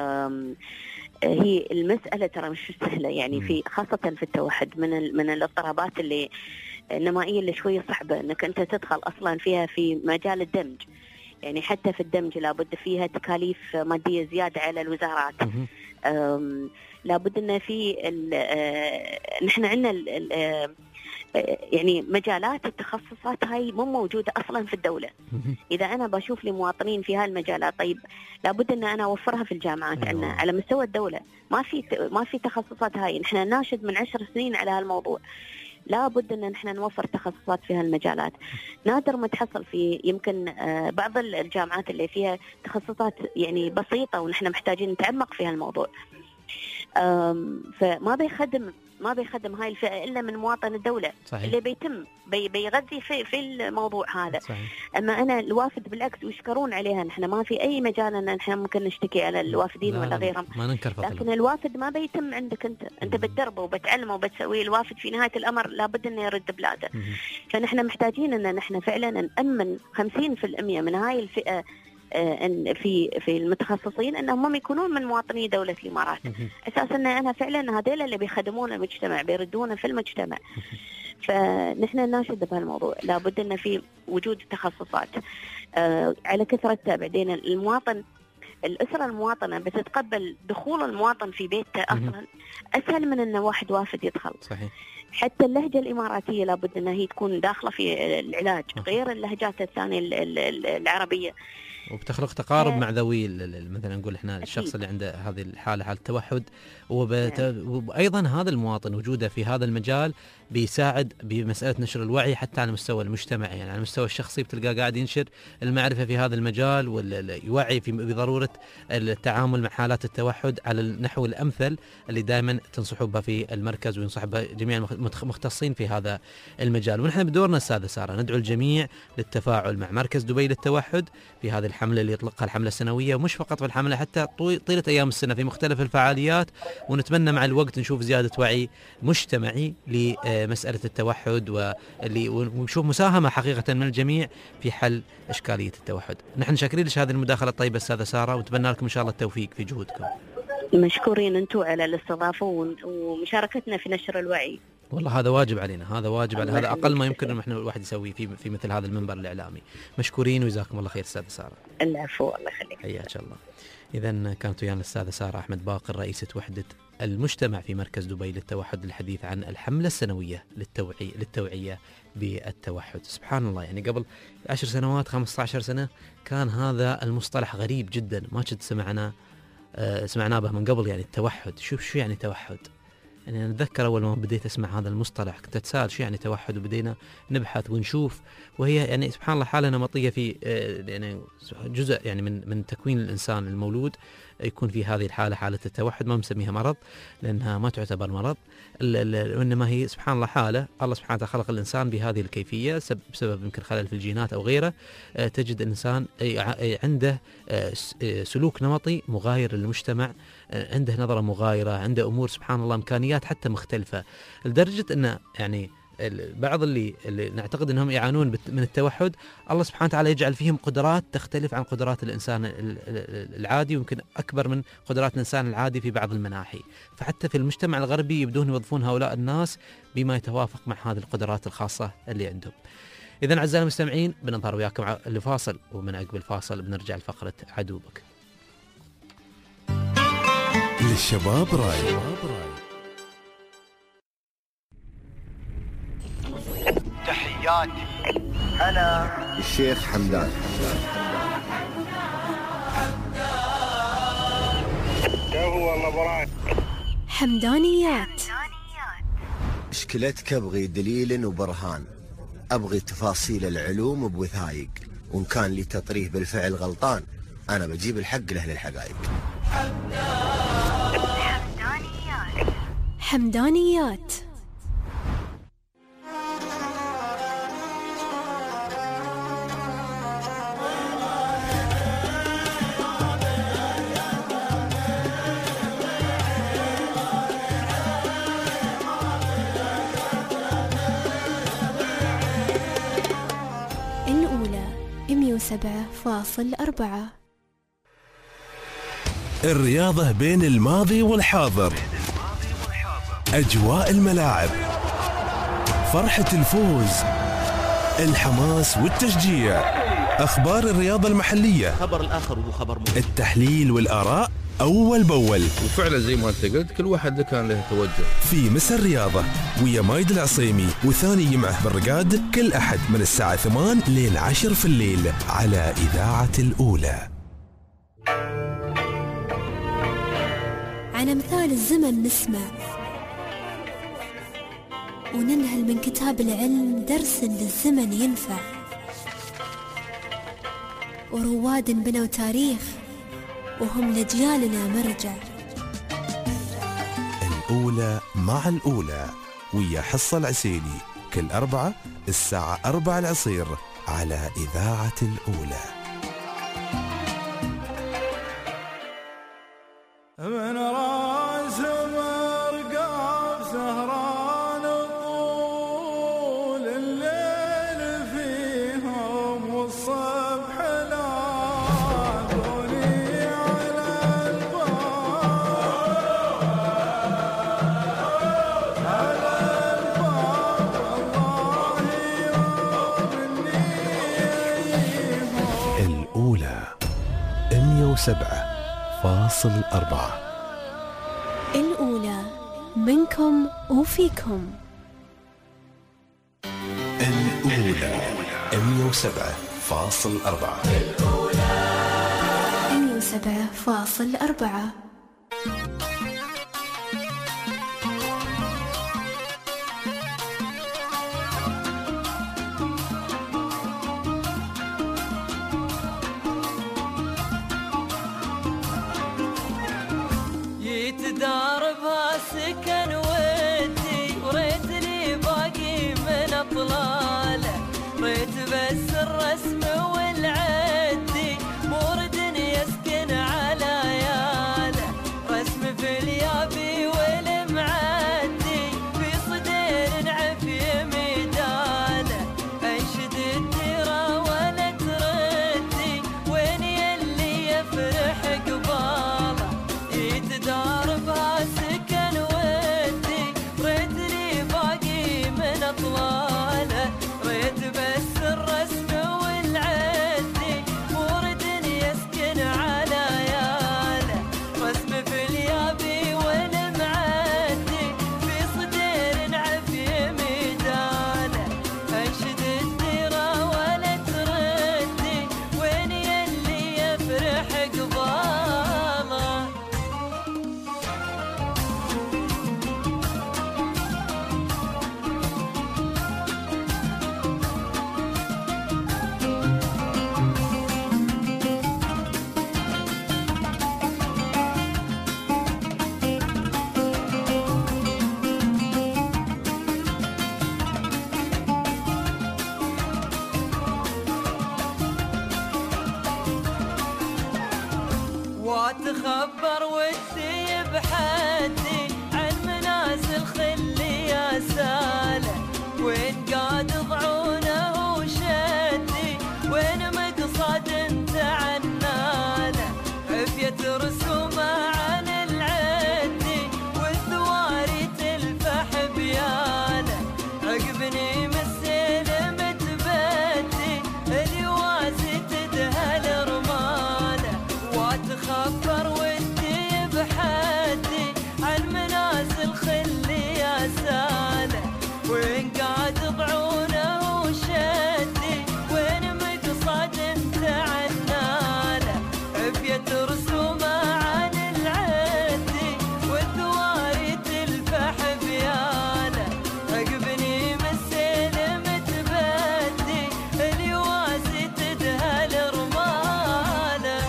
[SPEAKER 22] هي المسألة ترى مش سهلة، يعني في خاصة في التوحد من من الاضطرابات اللي النمائية اللي شوية صعبة إنك أنت تدخل أصلا فيها في مجال الدمج. يعني حتى في الدمج لابد فيها تكاليف مادية زيادة على الوزارات. لابد إن في نحن عندنا يعني مجالات التخصصات هاي مو موجودة أصلا في الدولة. إذا أنا بشوف لي مواطنين في هالمجالات، طيب لابد أن أنا أوفرها في الجامعات عندنا على مستوى الدولة. ما في ما في تخصصات هاي. نحن ناشد من عشر سنين على هالموضوع، لابد أن نحن نوفر تخصصات في هالمجالات. نادر ما تحصل في يمكن بعض الجامعات اللي فيها تخصصات يعني بسيطة، ونحن محتاجين نتعمق في هالموضوع. فما بيخدم ما بيخدم هاي الفئة إلا من مواطن الدولة. صحيح. اللي بيتم بي بيغذي في في الموضوع هذا. صحيح. أما أنا الوافد بالعكس ويشكرون عليها، نحن ما في أي مجال أن نحن ممكن نشتكي على الوافدين ولا غيرهم،
[SPEAKER 4] ما ننكر فضله.
[SPEAKER 22] لكن الوافد ما بيتم عندك أنت أنت بتدربه وبتعلمه وبتسويه. الوافد في نهاية الأمر لابد أنه يرد بلاده. فنحن محتاجين أن نحن فعلا نأمن خمسين بالمئة من هاي الفئة ان في في المتخصصين انهم يكونون من مواطني دوله الامارات، اساسا ان انا فعلا هذول اللي بيخدمون المجتمع، بيردونه في المجتمع. فنحن ناشد بهالموضوع، لابد ان في وجود تخصصات آه على كثرة. بعدين المواطن الأسرة المواطنة بتتقبل دخول المواطن في بيته أصلا أسهل من أن واحد وافد يدخل. صحيح. حتى اللهجة الإماراتية لابد أنها هي تكون داخلة في العلاج غير اللهجات الثانية العربية.
[SPEAKER 4] وبتخلق تقارب مع ذوي مثلا نقول احنا الشخص اللي عنده هذه الحاله حاله التوحد، وايضا هذا المواطن وجوده في هذا المجال بيساعد بمساله نشر الوعي حتى على المستوى المجتمعي، يعني على المستوى الشخصي بتلقاه قاعد ينشر المعرفه في هذا المجال والوعي في بضروره التعامل مع حالات التوحد على النحو الامثل اللي دائما تنصحوا به في المركز وينصح به جميع المختصين في هذا المجال. ونحن بدورنا استاذه ساره ندعو الجميع للتفاعل مع مركز دبي للتوحد في هذه الحمله اللي يطلقها الحمله السنويه، ومش فقط في الحمله حتى طيله ايام السنه في مختلف الفعاليات، ونتمنى مع الوقت نشوف زياده وعي مجتمعي لمساله التوحد واللي ونشوف مساهمه حقيقه من الجميع في حل اشكاليه التوحد. نحن شاكرين لك هذه المداخله الطيبه استاذه ساره، ونتمنى لكم ان شاء الله التوفيق في جهودكم.
[SPEAKER 22] مشكورين انتم على الاستضافه ومشاركتنا في نشر الوعي.
[SPEAKER 4] والله هذا واجب علينا، هذا واجب على هذا اقل ما يمكن ان احنا الواحد يسويه في في مثل هذا المنبر الاعلامي. مشكورين وجزاكم الله خير استاذه ساره.
[SPEAKER 22] العفو، الله يخليك.
[SPEAKER 4] حياك الله. اذا كانت ويانا الاستاذه ساره احمد باقر رئيسه وحده المجتمع في مركز دبي للتوحد للحديث عن الحمله السنويه للتوعيه للتوعيه بالتوحد. سبحان الله، يعني قبل عشر سنوات خمسة عشر سنه كان هذا المصطلح غريب جدا، ما كنت سمعنا آه سمعنا به من قبل. يعني التوحد، شوف شو يعني توحد. يعني أنا أتذكر أول ما بديت أسمع هذا المصطلح كنت أتساءل شو يعني توحد، وبدينا نبحث ونشوف، وهي يعني سبحان الله حالة نمطية في يعني جزء يعني من من تكوين الإنسان المولود يكون في هذه الحالة، حالة التوحد. ما نسميها مرض لأنها ما تعتبر مرض، وإنما هي سبحان الله حالة الله سبحانه وتعالى خلق الإنسان بهذه الكيفية بسبب يمكن خلل في الجينات أو غيره. تجد الإنسان عنده سلوك نمطي مغاير للمجتمع، عنده نظرة مغايرة، عنده أمور سبحان الله إمكانيات حتى مختلفة، لدرجة أن يعني بعض اللي, اللي نعتقد أنهم يعانون من التوحد الله سبحانه وتعالى يجعل فيهم قدرات تختلف عن قدرات الإنسان العادي، ويمكن أكبر من قدرات الإنسان العادي في بعض المناحي. فحتى في المجتمع الغربي يبدون يوظفون هؤلاء الناس بما يتوافق مع هذه القدرات الخاصة اللي عندهم. إذن أعزائي المستمعين بنظهر وياكم لفاصل، ومن عقب الفاصل بنرجع لفقرة عدوبك.
[SPEAKER 1] للشباب راي.
[SPEAKER 5] تحياتي أنا الشيخ حمدان.
[SPEAKER 11] هو اللبران
[SPEAKER 2] حمدانيات.
[SPEAKER 5] مشكلتك أبغي دليل وبرهان، أبغي تفاصيل العلوم بوثايق، وإن كان لي تطريه بالفعل غلطان أنا بجيب الحق لأهل الحقائق.
[SPEAKER 2] حمدانيات. حمدانيات الأولى مئة وسبعة فاصلة أربعة.
[SPEAKER 1] الرياضة بين الماضي والحاضر، أجواء الملاعب، فرحة الفوز، الحماس والتشجيع، أخبار الرياضة المحلية،
[SPEAKER 6] خبر الآخر وهو خبر مهم،
[SPEAKER 1] التحليل والآراء أول بأول.
[SPEAKER 7] وفعلا زي ما أنت قلت كل واحد كان له توجه.
[SPEAKER 1] في مسا الرياضة ويا مايد العصيمي وثاني يمعه بالرقاد كل أحد من الساعة ثمان لين عشر في الليل على إذاعة الأولى.
[SPEAKER 2] على مثال الزمن نسمع وننهل من كتاب العلم درس للزمن ينفع، ورواد بنوا تاريخ وهم لأجيالنا مرجع.
[SPEAKER 1] الأولى مع الأولى ويا حصة العسيلي كل أربعة الساعة أربعة العصير على إذاعة الأولى.
[SPEAKER 8] من راس مرقاب سهران طول الليل فيهم والصبح نادوني على الباب على الباب الله يومني.
[SPEAKER 1] الأولى مئة وسبعة فاصل أربعة.
[SPEAKER 2] الأولى منكم وفيكم.
[SPEAKER 1] الأولى مئة وسبعة فاصل أربعة.
[SPEAKER 8] الأولى
[SPEAKER 2] وسبعة فاصل أربعة.
[SPEAKER 6] يتداربها سكن ودي وريت لي باقي من أطلاله، ريت بس الرسم والعدي مورد يسكن على ياله، رسم في اليابي والمعدي في صدير عفي ميداله، انشد الديرة ولا تردي وين يلي يفرح قباله، يتداربها سكن ودي ريت لي باقي من أطلاله، ريت بس الرسم والعدي مورد يسكن على ياله، رسم في اليابي والمعدي في صدير عفي ميداله، انشد الديرة ولا تردي وين يلي يفرح قباله. واتخبر ودي بحدي عن منازل خلي يا ساله، وين قاد ضعونه وشدي وين مقصد انت عناله، عفية رسومه عن العدي والثواري تلفح بياله، عقبني مسلم تبدي اليوازي تدهل رماله، واتخبر ودي بحدي عن منازل خلي يا ساله، وين قاعد ضعونه وشدي وين مقصد انت عناله، عفية رسومه عن العدي والثواري تلفح بياله، عقبني مسلم تبدي اليوازي تدهل رماله.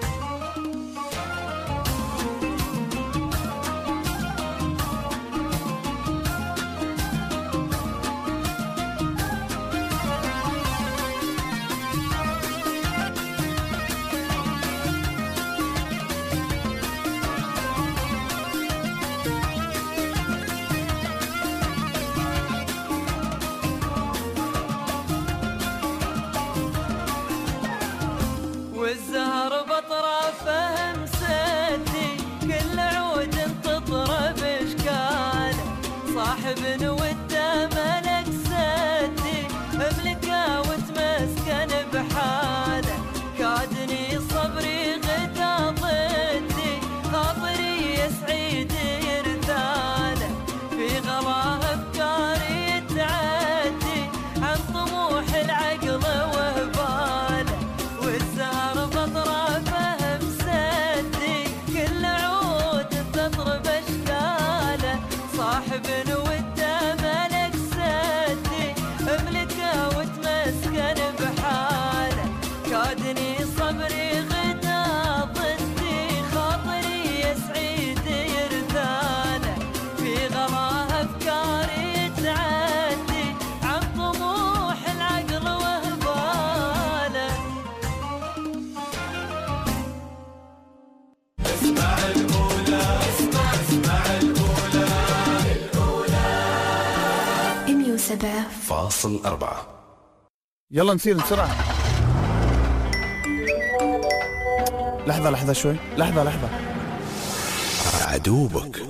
[SPEAKER 6] والزهر بطرافه مسدي كل عود تطرب اشكاله، صاحب وده ملك سدي املكه وتمسكن بحاله، كادني صبري غدا ضدي خاطري يا سعيد يرثاله، في غلاه افكاري تعدي عن طموح العقل وهباله، والزهر بطرافه مسدي كل عود تطرب اشكاله، صاحب وده ملك سدي املكه وتمسكن بحاله، كادني صبري غدا ضدي خاطري يا سعيد يرثاله، في غلاه افكاري تعدي عن طموح العقل وهباله.
[SPEAKER 8] اسمع الأولى اسمع اسمع الأولى الأولى
[SPEAKER 2] مية وسبعة
[SPEAKER 21] فاصل أربعة.
[SPEAKER 9] يلا نسير بسرعة. لحظة لحظة شوي لحظة لحظة.
[SPEAKER 21] عدوبك.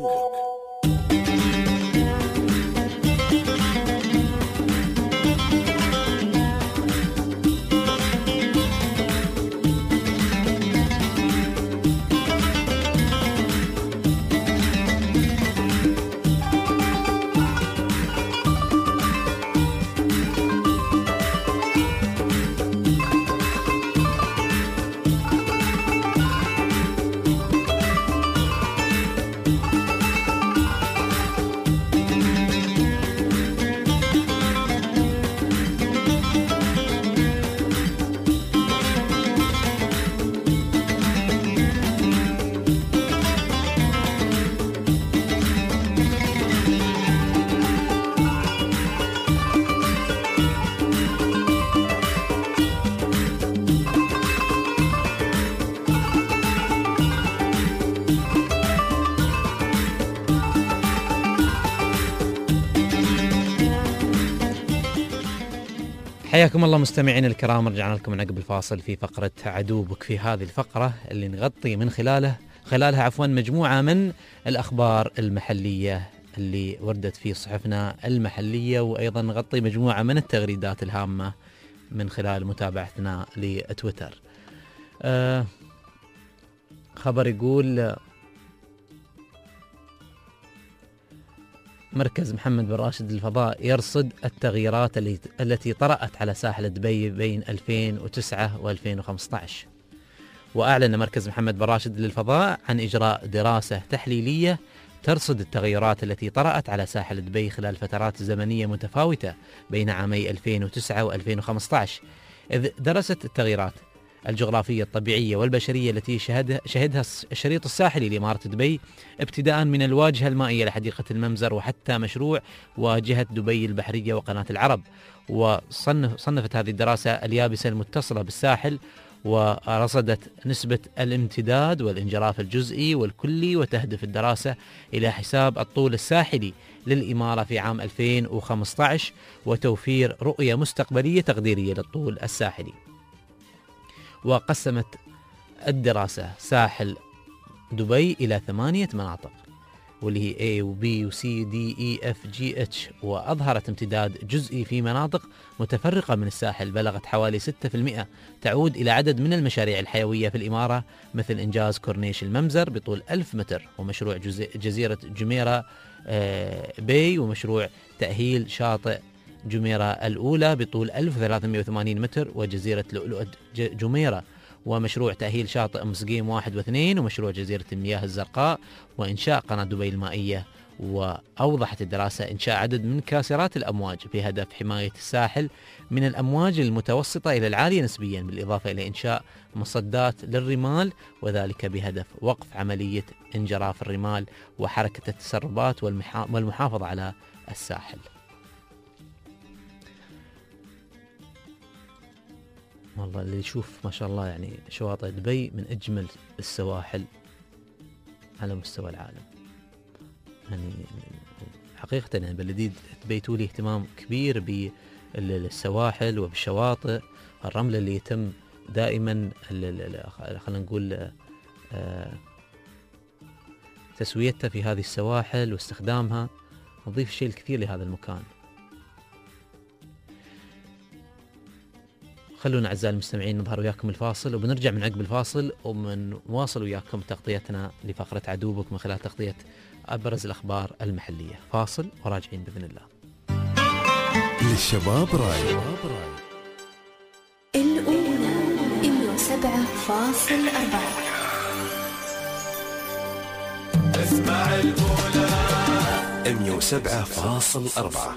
[SPEAKER 4] حياكم الله مستمعين الكرام، رجعنا لكم من عقب الفاصل في فقرة عدوبك. في هذه الفقرة اللي نغطي من خلاله خلالها عفوا مجموعة من الأخبار المحلية اللي وردت في صحفنا المحلية، وأيضا نغطي مجموعة من التغريدات الهامة من خلال متابعتنا لتويتر. آه خبر يقول مركز محمد بن راشد للفضاء يرصد التغييرات التي طرأت على ساحل دبي بين ألفين وتسعة وألفين وخمسة عشر. وأعلن مركز محمد بن راشد للفضاء عن إجراء دراسة تحليلية ترصد التغيرات التي طرأت على ساحل دبي خلال فترات زمنية متفاوتة بين عامي ألفين وتسعة وألفين وخمسة عشر، إذ درست التغييرات الجغرافية الطبيعية والبشرية التي شهدها, شهدها الشريط الساحلي لإمارة دبي، ابتداء من الواجهة المائية لحديقة الممزر وحتى مشروع واجهة دبي البحرية وقناة العرب. وصنفت هذه الدراسة اليابسة المتصلة بالساحل، ورصدت نسبة الامتداد والانجراف الجزئي والكلي، وتهدف الدراسة إلى حساب الطول الساحلي للإمارة في عام ألفين وخمسة عشر وتوفير رؤية مستقبلية تقديرية للطول الساحلي. وقسمت الدراسة ساحل دبي إلى ثمانية مناطق، واللي هي A و B و C و D E F G H، وأظهرت امتداد جزئي في مناطق متفرقة من الساحل بلغت حوالي ستة بالمئة، تعود إلى عدد من المشاريع الحيوية في الإمارة مثل إنجاز كورنيش الممزر بطول ألف متر، ومشروع جزيرة جميرة باي، ومشروع تأهيل شاطئ جميرة الأولى بطول ألف وثلاثمئة وثمانين متر، وجزيرة لؤلؤة جميرة، ومشروع تأهيل شاطئ مسقيم واحد واثنين، ومشروع جزيرة المياه الزرقاء، وإنشاء قناة دبي المائية. وأوضحت الدراسة إنشاء عدد من كاسرات الأمواج بهدف حماية الساحل من الأمواج المتوسطة إلى العالية نسبيا، بالإضافة إلى إنشاء مصدات للرمال، وذلك بهدف وقف عملية انجراف الرمال وحركة التسربات والمحافظة على الساحل. والله اللي يشوف ما شاء الله يعني شواطئ دبي من أجمل السواحل على مستوى العالم. يعني حقيقة يعني بلدية دبي تولي اهتمام كبير بالسواحل وبالشواطئ، الرمل اللي يتم دائما خلينا نقول تسويتها في هذه السواحل واستخدامها، نضيف الشيء الكثير لهذا المكان. خلونا أعزائي المستمعين نظهر وياكم الفاصل، وبنرجع من عقب الفاصل ومنواصل وياكم تغطيتنا لفقرة عدوبك من خلال تغطية أبرز الأخبار المحلية. فاصل وراجعين بإذن الله.
[SPEAKER 1] للشباب راي
[SPEAKER 2] الأولى مئة وسبعة فاصل أربعة.
[SPEAKER 8] اسمع الأولى
[SPEAKER 1] مئة وسبعة فاصل أربعة.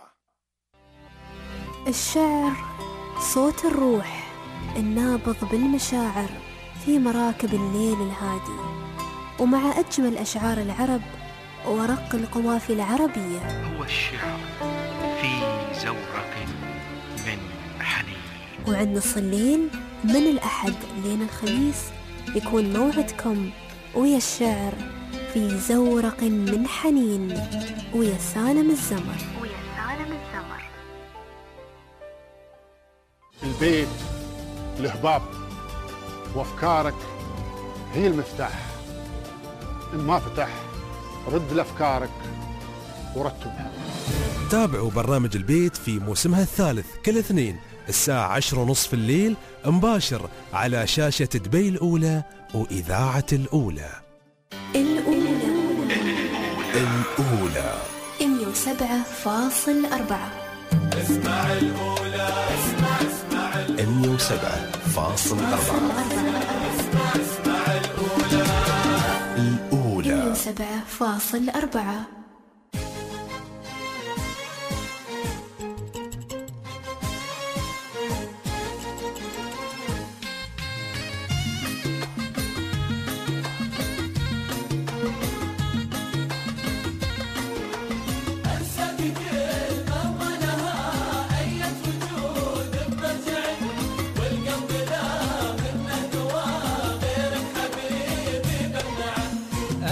[SPEAKER 2] الشعر صوت الروح النابض بالمشاعر في مراكب الليل الهادي، ومع أجمل أشعار العرب ورق القوافي العربية.
[SPEAKER 21] هو الشعر في زورق من حنين.
[SPEAKER 2] وعند نص الليل من الأحد لين الخميس يكون موعدكم ويا الشعر في زورق من حنين ويا سالم الزمر. ويا سالم الزمر.
[SPEAKER 10] البيت له باب وافكارك هي المفتاح، ان ما فتح رد لافكارك ورتبها.
[SPEAKER 1] تابعوا برنامج البيت في موسمها الثالث كل اثنين الساعة عشرة ونصف في الليل مباشر على شاشة دبي الأولى وإذاعة الأولى.
[SPEAKER 2] الأولى
[SPEAKER 1] الأولى
[SPEAKER 2] مئة وسبعة فاصل أربعة.
[SPEAKER 8] اسمع الأولى اسمع اسمع الأولى
[SPEAKER 1] مئة وسبعة فاصل أربعة.
[SPEAKER 8] اسمع اسمع الأولى
[SPEAKER 1] الأولى
[SPEAKER 2] مئة وسبعة فاصل أربعة.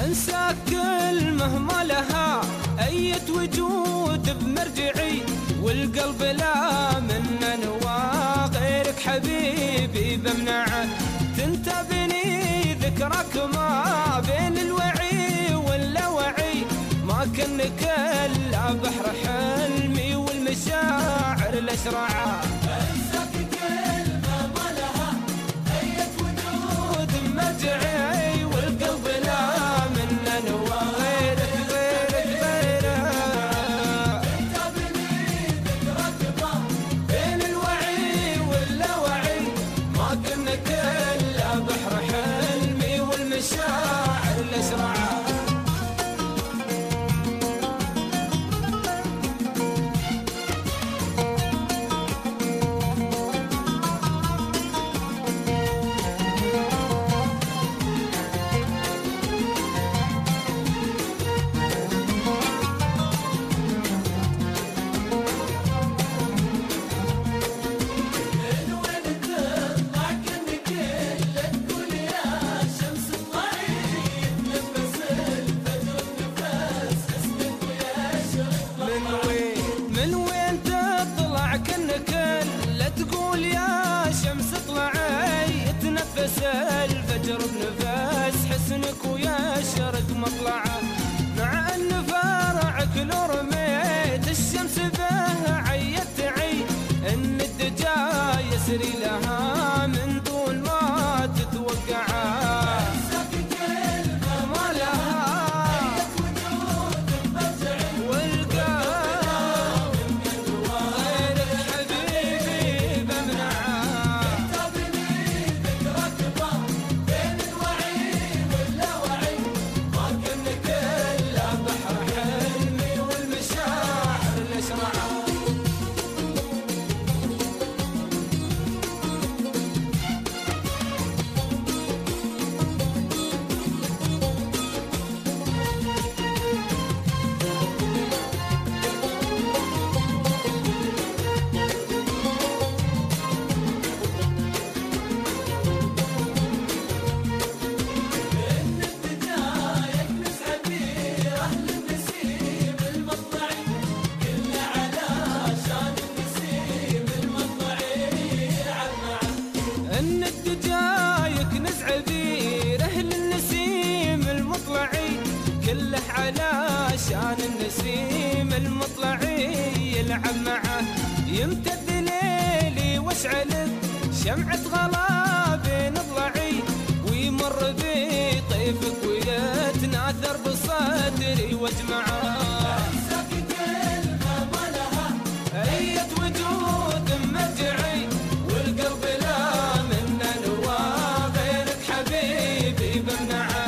[SPEAKER 6] كل مهما لها أية وجود بمرجعي والقلب لا منا نوى غيرك حبيبي بمنعه. تنتابني ذكرك ما بين الوعي واللاوعي، ما كنك الا بحر حلمي والمشاعر الاشرعه. انساك كلمه ما لها اي وجود مرجعي، والقلب لا منا نوى غيرك غيرك غيرك. تنتابني ذكرك ما بين الوعي واللاوعي، ما كنك الا بحر حلمي والمشاعر الاشرعه. الفجر بنفس حسنك ويشرق مطلعه، مع ان فرعك لو رميت الشمس به عيت عي، ان الدجا يسري لها من دون ما تتوقعه. علشان النسيم المطلعي يلعب معه، يمتد ليلي واشعل شمعة غلا بين ضلعي، ويمر بي طيفك ويتناثر بصدري واجمعه. انساك كلمة ما لها اي وجود مرجعي، والقلب لا منا نوى غيرك حبيبي بمنعه.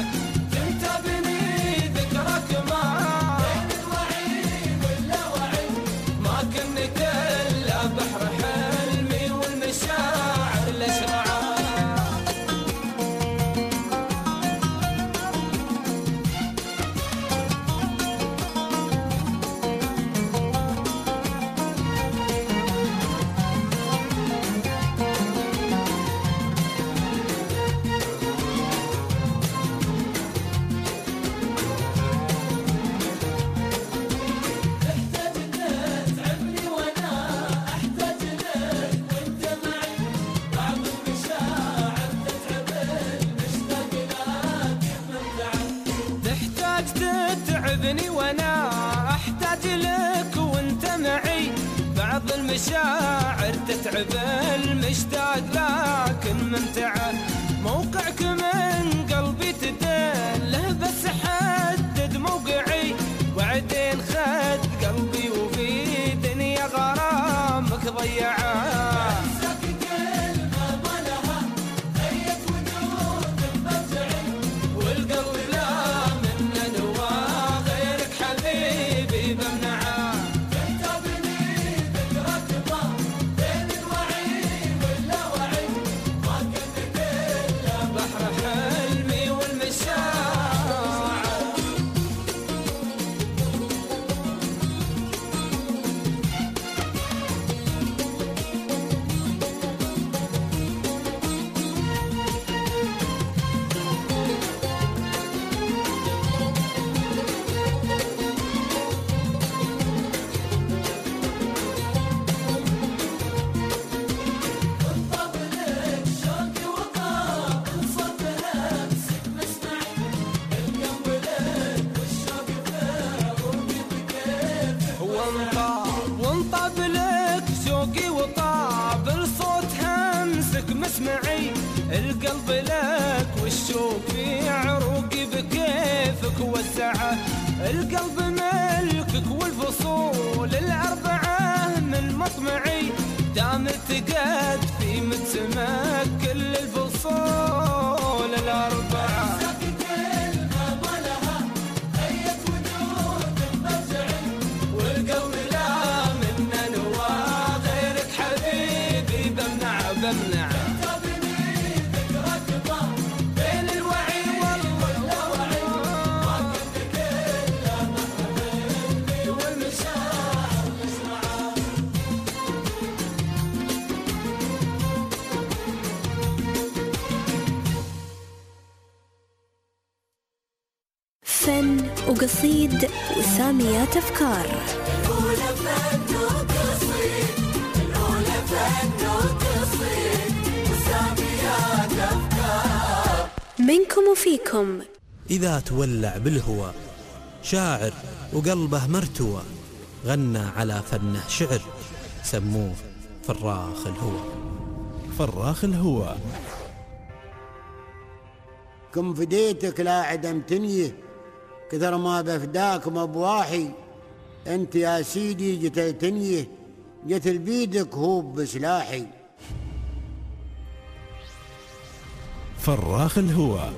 [SPEAKER 6] تتعبني وانا احتاج لك وانت معي، بعض المشاعر تتعب المشتاق لكن ممتعه، موقعك من قلبي تدله بس حدد موقعي، وعدين خد قلبي وفي دنيا غرامك ضيعه. بحر حلمي والمشاعر والسعة. القلب ملكك والفصول الأربعة من مطمعي، دام تقاد في متسمك كل الفصول الأربعة. والقلب لا منا نوى غيرك حبيبي بمنع بمنع.
[SPEAKER 2] فن وقصيد وساميات أفكار.
[SPEAKER 8] الأولى فن وقصيد، الأولى فن وقصيد وساميات أفكار.
[SPEAKER 2] منكم وفيكم.
[SPEAKER 12] إذا تولع بالهوى شاعر وقلبه مرتوى، غنى على فنه شعر سموه فراخ الهوى.
[SPEAKER 1] فراخ الهوى.
[SPEAKER 13] كم فديتك لا عدم تنيه، كثر ما بفداك مبواحي. انت يا سيدي جتلتنيه، قتل بيدك هو بسلاحي.
[SPEAKER 1] فراخ الهوى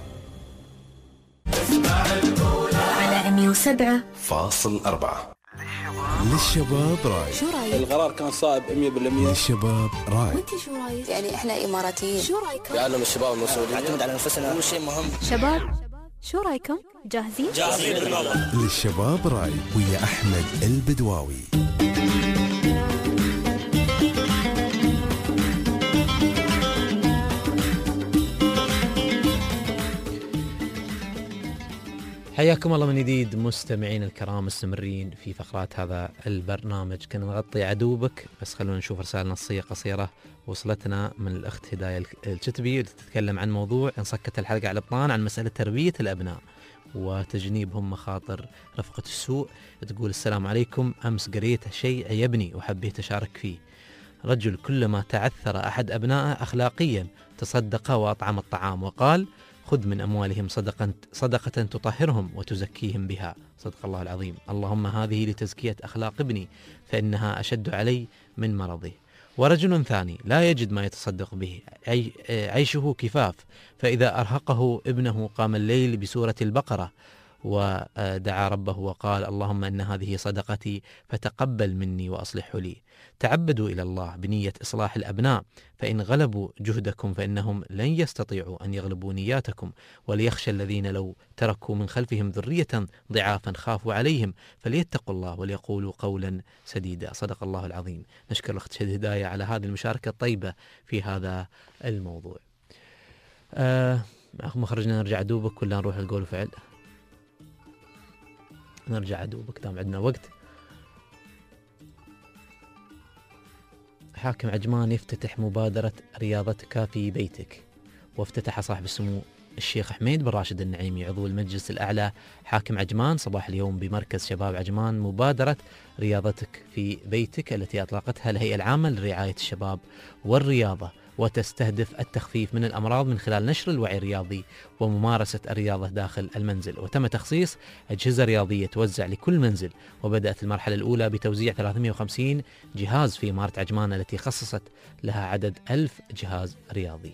[SPEAKER 2] على مية وسبعة
[SPEAKER 1] فاصل أربعة. للشباب راي.
[SPEAKER 2] شو رايك؟
[SPEAKER 3] القرار كان صائب مية بالمية.
[SPEAKER 1] للشباب راي.
[SPEAKER 2] وانت شو رايك؟ يعني احنا اماراتيين، شو رايكم؟
[SPEAKER 3] يعلم الشباب المسؤولين نعتمد على نفسنا، هو شيء مهم.
[SPEAKER 2] شباب شو رايكم؟ جاهزين؟
[SPEAKER 3] جاهزين.
[SPEAKER 1] للشباب راي ويا أحمد البدواوي.
[SPEAKER 4] حياكم الله من جديد مستمعين الكرام، مستمرين في فقرات هذا البرنامج. كنا نغطي عدوبك، بس خلونا نشوف رسالة نصية قصيرة وصلتنا من الأخت هداية الكتبي، تتكلم عن موضوع انصكت الحلقة على الأبطان عن مسألة تربية الأبناء وتجنيبهم مخاطر رفقة السوء. تقول: السلام عليكم، أمس قريت شيء عيبني وحبيت أشارك فيه. رجل كلما تعثر أحد أبنائه أخلاقيا تصدق وأطعم الطعام وقال: خذ من أموالهم صدقة, صدقة تطهرهم وتزكيهم بها. صدق الله العظيم. اللهم هذه لتزكية أخلاق ابني فإنها أشد علي من مرضه. ورجل ثاني لا يجد ما يتصدق به، عيشه كفاف، فإذا أرهقه ابنه قام الليل بسورة البقرة ودعا ربه وقال: اللهم إن هذه صدقتي فتقبل مني وأصلح لي. تعبدوا إلى الله بنية إصلاح الأبناء، فإن غلبوا جهدكم فإنهم لن يستطيعوا أن يغلبوا نياتكم. وليخشى الذين لو تركوا من خلفهم ذرية ضعافا خافوا عليهم فليتقوا الله وليقولوا قولا سديدا. صدق الله العظيم. نشكر الأخت هداية على هذه المشاركة الطيبة في هذا الموضوع. آه مخرجنا نرجع دوبك ولا نروح القول وفعل؟ نرجع عدوبك دام عندنا وقت. حاكم عجمان يفتتح مبادرة رياضتك في بيتك. وافتتح صاحب السمو الشيخ حميد بن راشد النعيمي عضو المجلس الأعلى حاكم عجمان صباح اليوم بمركز شباب عجمان مبادرة رياضتك في بيتك التي أطلقتها الهيئة العامة لرعاية الشباب والرياضة، وتستهدف التخفيف من الأمراض من خلال نشر الوعي الرياضي وممارسة الرياضة داخل المنزل. وتم تخصيص أجهزة رياضية توزع لكل منزل، وبدأت المرحلة الأولى بتوزيع ثلاثمئة وخمسين جهاز في إمارة عجمان التي خصصت لها عدد ألف جهاز رياضي.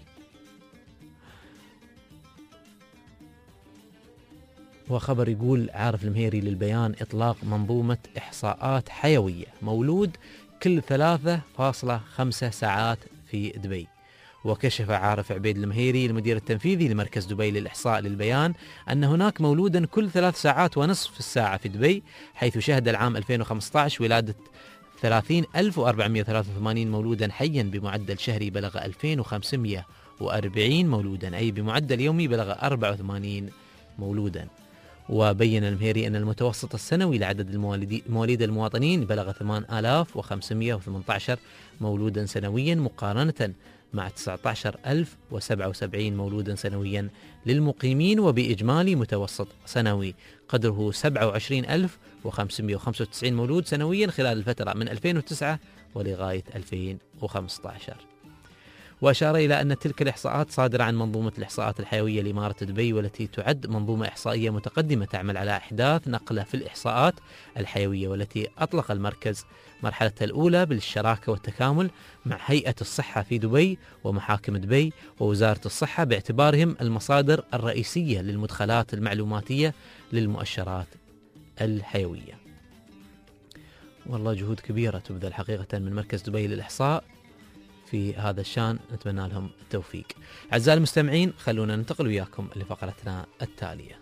[SPEAKER 4] وخبر يقول: عارف المهيري للبيان إطلاق منظومة إحصاءات حيوية، مولود كل ثلاثة فاصلة خمسة ساعات في دبي. وكشف عارف عبيد المهيري المدير التنفيذي لمركز دبي للإحصاء للبيان أن هناك مولودا كل ثلاث ساعات ونصف الساعة في دبي، حيث شهد العام ألفين وخمسة عشر ولادة ثلاثين ألف وأربعمئة وثلاثة وثمانين مولودا حيا بمعدل شهري بلغ ألفين وخمسمئة وأربعين مولودا، أي بمعدل يومي بلغ أربعة وثمانين مولودا. وبين المهيري أن المتوسط السنوي لعدد مواليد المواطنين بلغ ثمانية آلاف وخمسمئة وثمانية عشر مولودا سنويا، مقارنة مع تسعة عشر ألف وسبعة وسبعين مولودا سنويا للمقيمين، وبإجمالي متوسط سنوي قدره سبعة وعشرين ألف وخمسمئة وخمسة وتسعين مولود سنويا خلال الفترة من ألفين وتسعة ولغاية ألفين وخمسة عشر. وأشار إلى أن تلك الإحصاءات صادرة عن منظومة الإحصاءات الحيوية لإمارة دبي، والتي تعد منظومة إحصائية متقدمة تعمل على إحداث نقلة في الإحصاءات الحيوية، والتي أطلق المركز مرحلته الأولى بالشراكة والتكامل مع هيئة الصحة في دبي ومحاكم دبي ووزارة الصحة، باعتبارهم المصادر الرئيسية للمدخلات المعلوماتية للمؤشرات الحيوية. والله جهود كبيرة تبذل حقيقة من مركز دبي للإحصاء في هذا الشان، نتمنى لهم التوفيق. أعزائي المستمعين، خلونا ننتقل وياكم لفقرتنا التالية.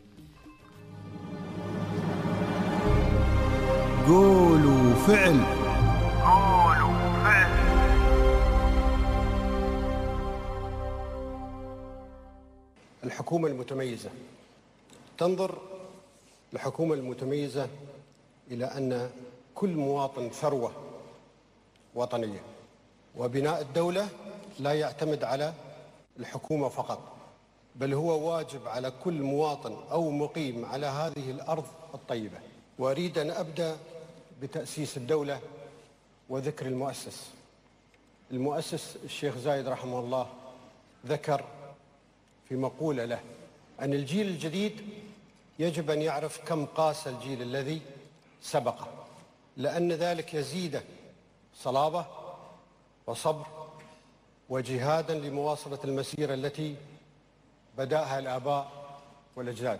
[SPEAKER 9] قولوا فعل.
[SPEAKER 21] قولوا فعل.
[SPEAKER 15] الحكومة المتميزة تنظر الحكومة المتميزة إلى أن كل مواطن ثروة وطنية، وبناء الدولة لا يعتمد على الحكومة فقط، بل هو واجب على كل مواطن أو مقيم على هذه الأرض الطيبة. وأريد أن أبدأ بتأسيس الدولة وذكر المؤسس. المؤسس الشيخ زايد رحمه الله ذكر في مقولة له أن الجيل الجديد يجب أن يعرف كم قاس الجيل الذي سبقه، لأن ذلك يزيده صلابة وصبر وجهادا لمواصلة المسيرة التي بدأها الآباء والأجداد.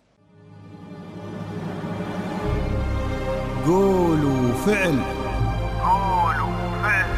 [SPEAKER 9] قولوا فعل.
[SPEAKER 21] قولوا فعل.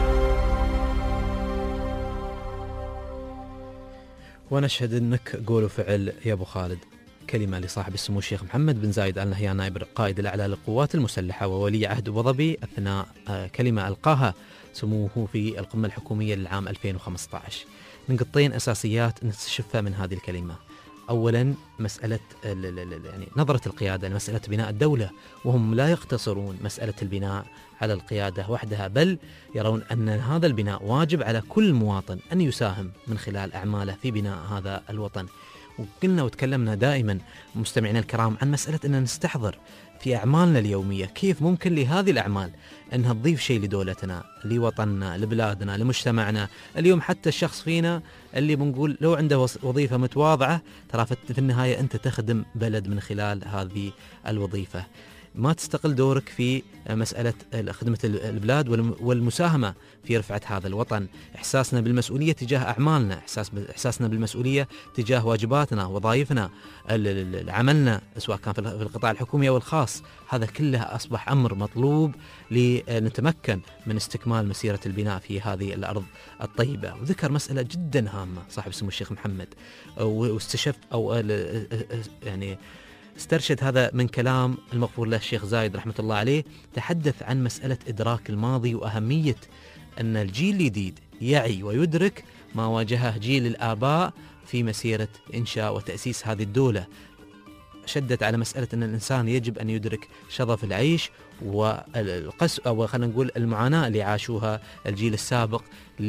[SPEAKER 4] ونشهد أنك قولوا فعل يا أبو خالد. كلمة لصاحب السمو الشيخ محمد بن زايد آل نهيان نائب القائد الأعلى للقوات المسلحة وولي عهد أبو ظبي أثناء كلمة ألقاها سموه في القمة الحكومية للعام ألفين وخمسة عشر. نقطتين أساسيات نستشفها من هذه الكلمة. أولا مسألة يعني نظرة القيادة لمسألة بناء الدولة، وهم لا يقتصرون مسألة البناء على القيادة وحدها، بل يرون أن هذا البناء واجب على كل مواطن أن يساهم من خلال أعماله في بناء هذا الوطن. وقلنا وتكلمنا دائما مستمعينا الكرام عن مسألة أن نستحضر في أعمالنا اليومية كيف ممكن لهذه الأعمال أنها تضيف شيء لدولتنا، لوطننا، لبلادنا، لمجتمعنا. اليوم حتى الشخص فينا اللي بنقول لو عنده وظيفة متواضعة، ترى في النهاية أنت تخدم بلد من خلال هذه الوظيفة. ما تستقل دورك في مسألة خدمة البلاد والمساهمة في رفعة هذا الوطن. إحساسنا بالمسؤولية تجاه أعمالنا، إحساس إحساسنا بالمسؤولية تجاه واجباتنا، وظائفنا، عملنا سواء كان في القطاع الحكومي أو الخاص، هذا كله أصبح أمر مطلوب لنتمكن من استكمال مسيرة البناء في هذه الأرض الطيبة. وذكر مسألة جدا هامة صاحب السمو الشيخ محمد، واستشف أو يعني استرشد هذا من كلام المغفور له الشيخ زايد رحمة الله عليه. تحدث عن مسألة إدراك الماضي وأهمية أن الجيل الجديد يعي ويدرك ما واجهه جيل الآباء في مسيرة إنشاء وتأسيس هذه الدولة. شدت على مسألة أن الإنسان يجب أن يدرك شظف العيش والقس أو خلينا نقول المعاناة اللي عاشوها الجيل السابق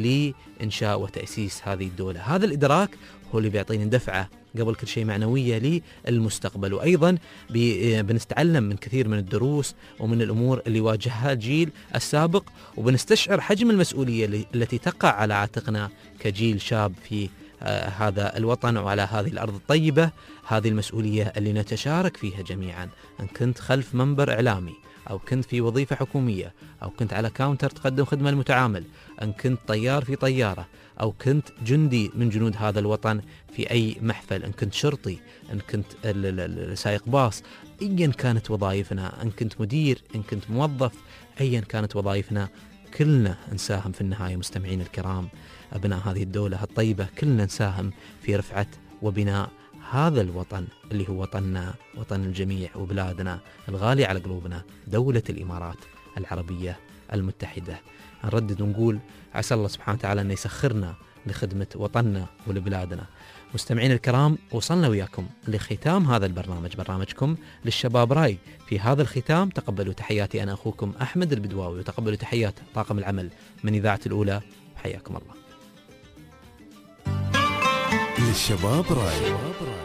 [SPEAKER 4] لإنشاء وتأسيس هذه الدولة. هذا الإدراك هو اللي بيعطينا دفعة قبل كل شيء معنوية للمستقبل، وأيضا بنستعلم من كثير من الدروس ومن الأمور اللي واجهها الجيل السابق، وبنستشعر حجم المسؤولية التي تقع على عاتقنا كجيل شاب في آه هذا الوطن وعلى هذه الأرض الطيبة. هذه المسؤولية اللي نتشارك فيها جميعا، أن كنت خلف منبر إعلامي، أو كنت في وظيفة حكومية، أو كنت على كاونتر تقدم خدمة المتعامل، أن كنت طيار في طيارة، أو كنت جندي من جنود هذا الوطن في أي محفل، أن كنت شرطي، أن كنت سائق باص، أيا كانت وظائفنا، أن كنت مدير، أن كنت موظف، أيا كانت وظائفنا، كلنا نساهم في النهاية. مستمعين الكرام، أبناء هذه الدولة الطيبة، كلنا نساهم في رفعة وبناء هذا الوطن اللي هو وطننا، وطن الجميع، وبلادنا الغالية على قلوبنا، دولة الإمارات العربية المتحدة. نردد ونقول عسى الله سبحانه وتعالى أن يسخرنا لخدمة وطننا ولبلادنا. مستمعين الكرام، وصلنا وياكم لختام هذا البرنامج، برنامجكم للشباب راي. في هذا الختام تقبلوا تحياتي أنا أخوكم أحمد البدواوي، وتقبلوا تحيات طاقم العمل من إذاعة الأولى. حياكم الله.
[SPEAKER 1] للشباب راي.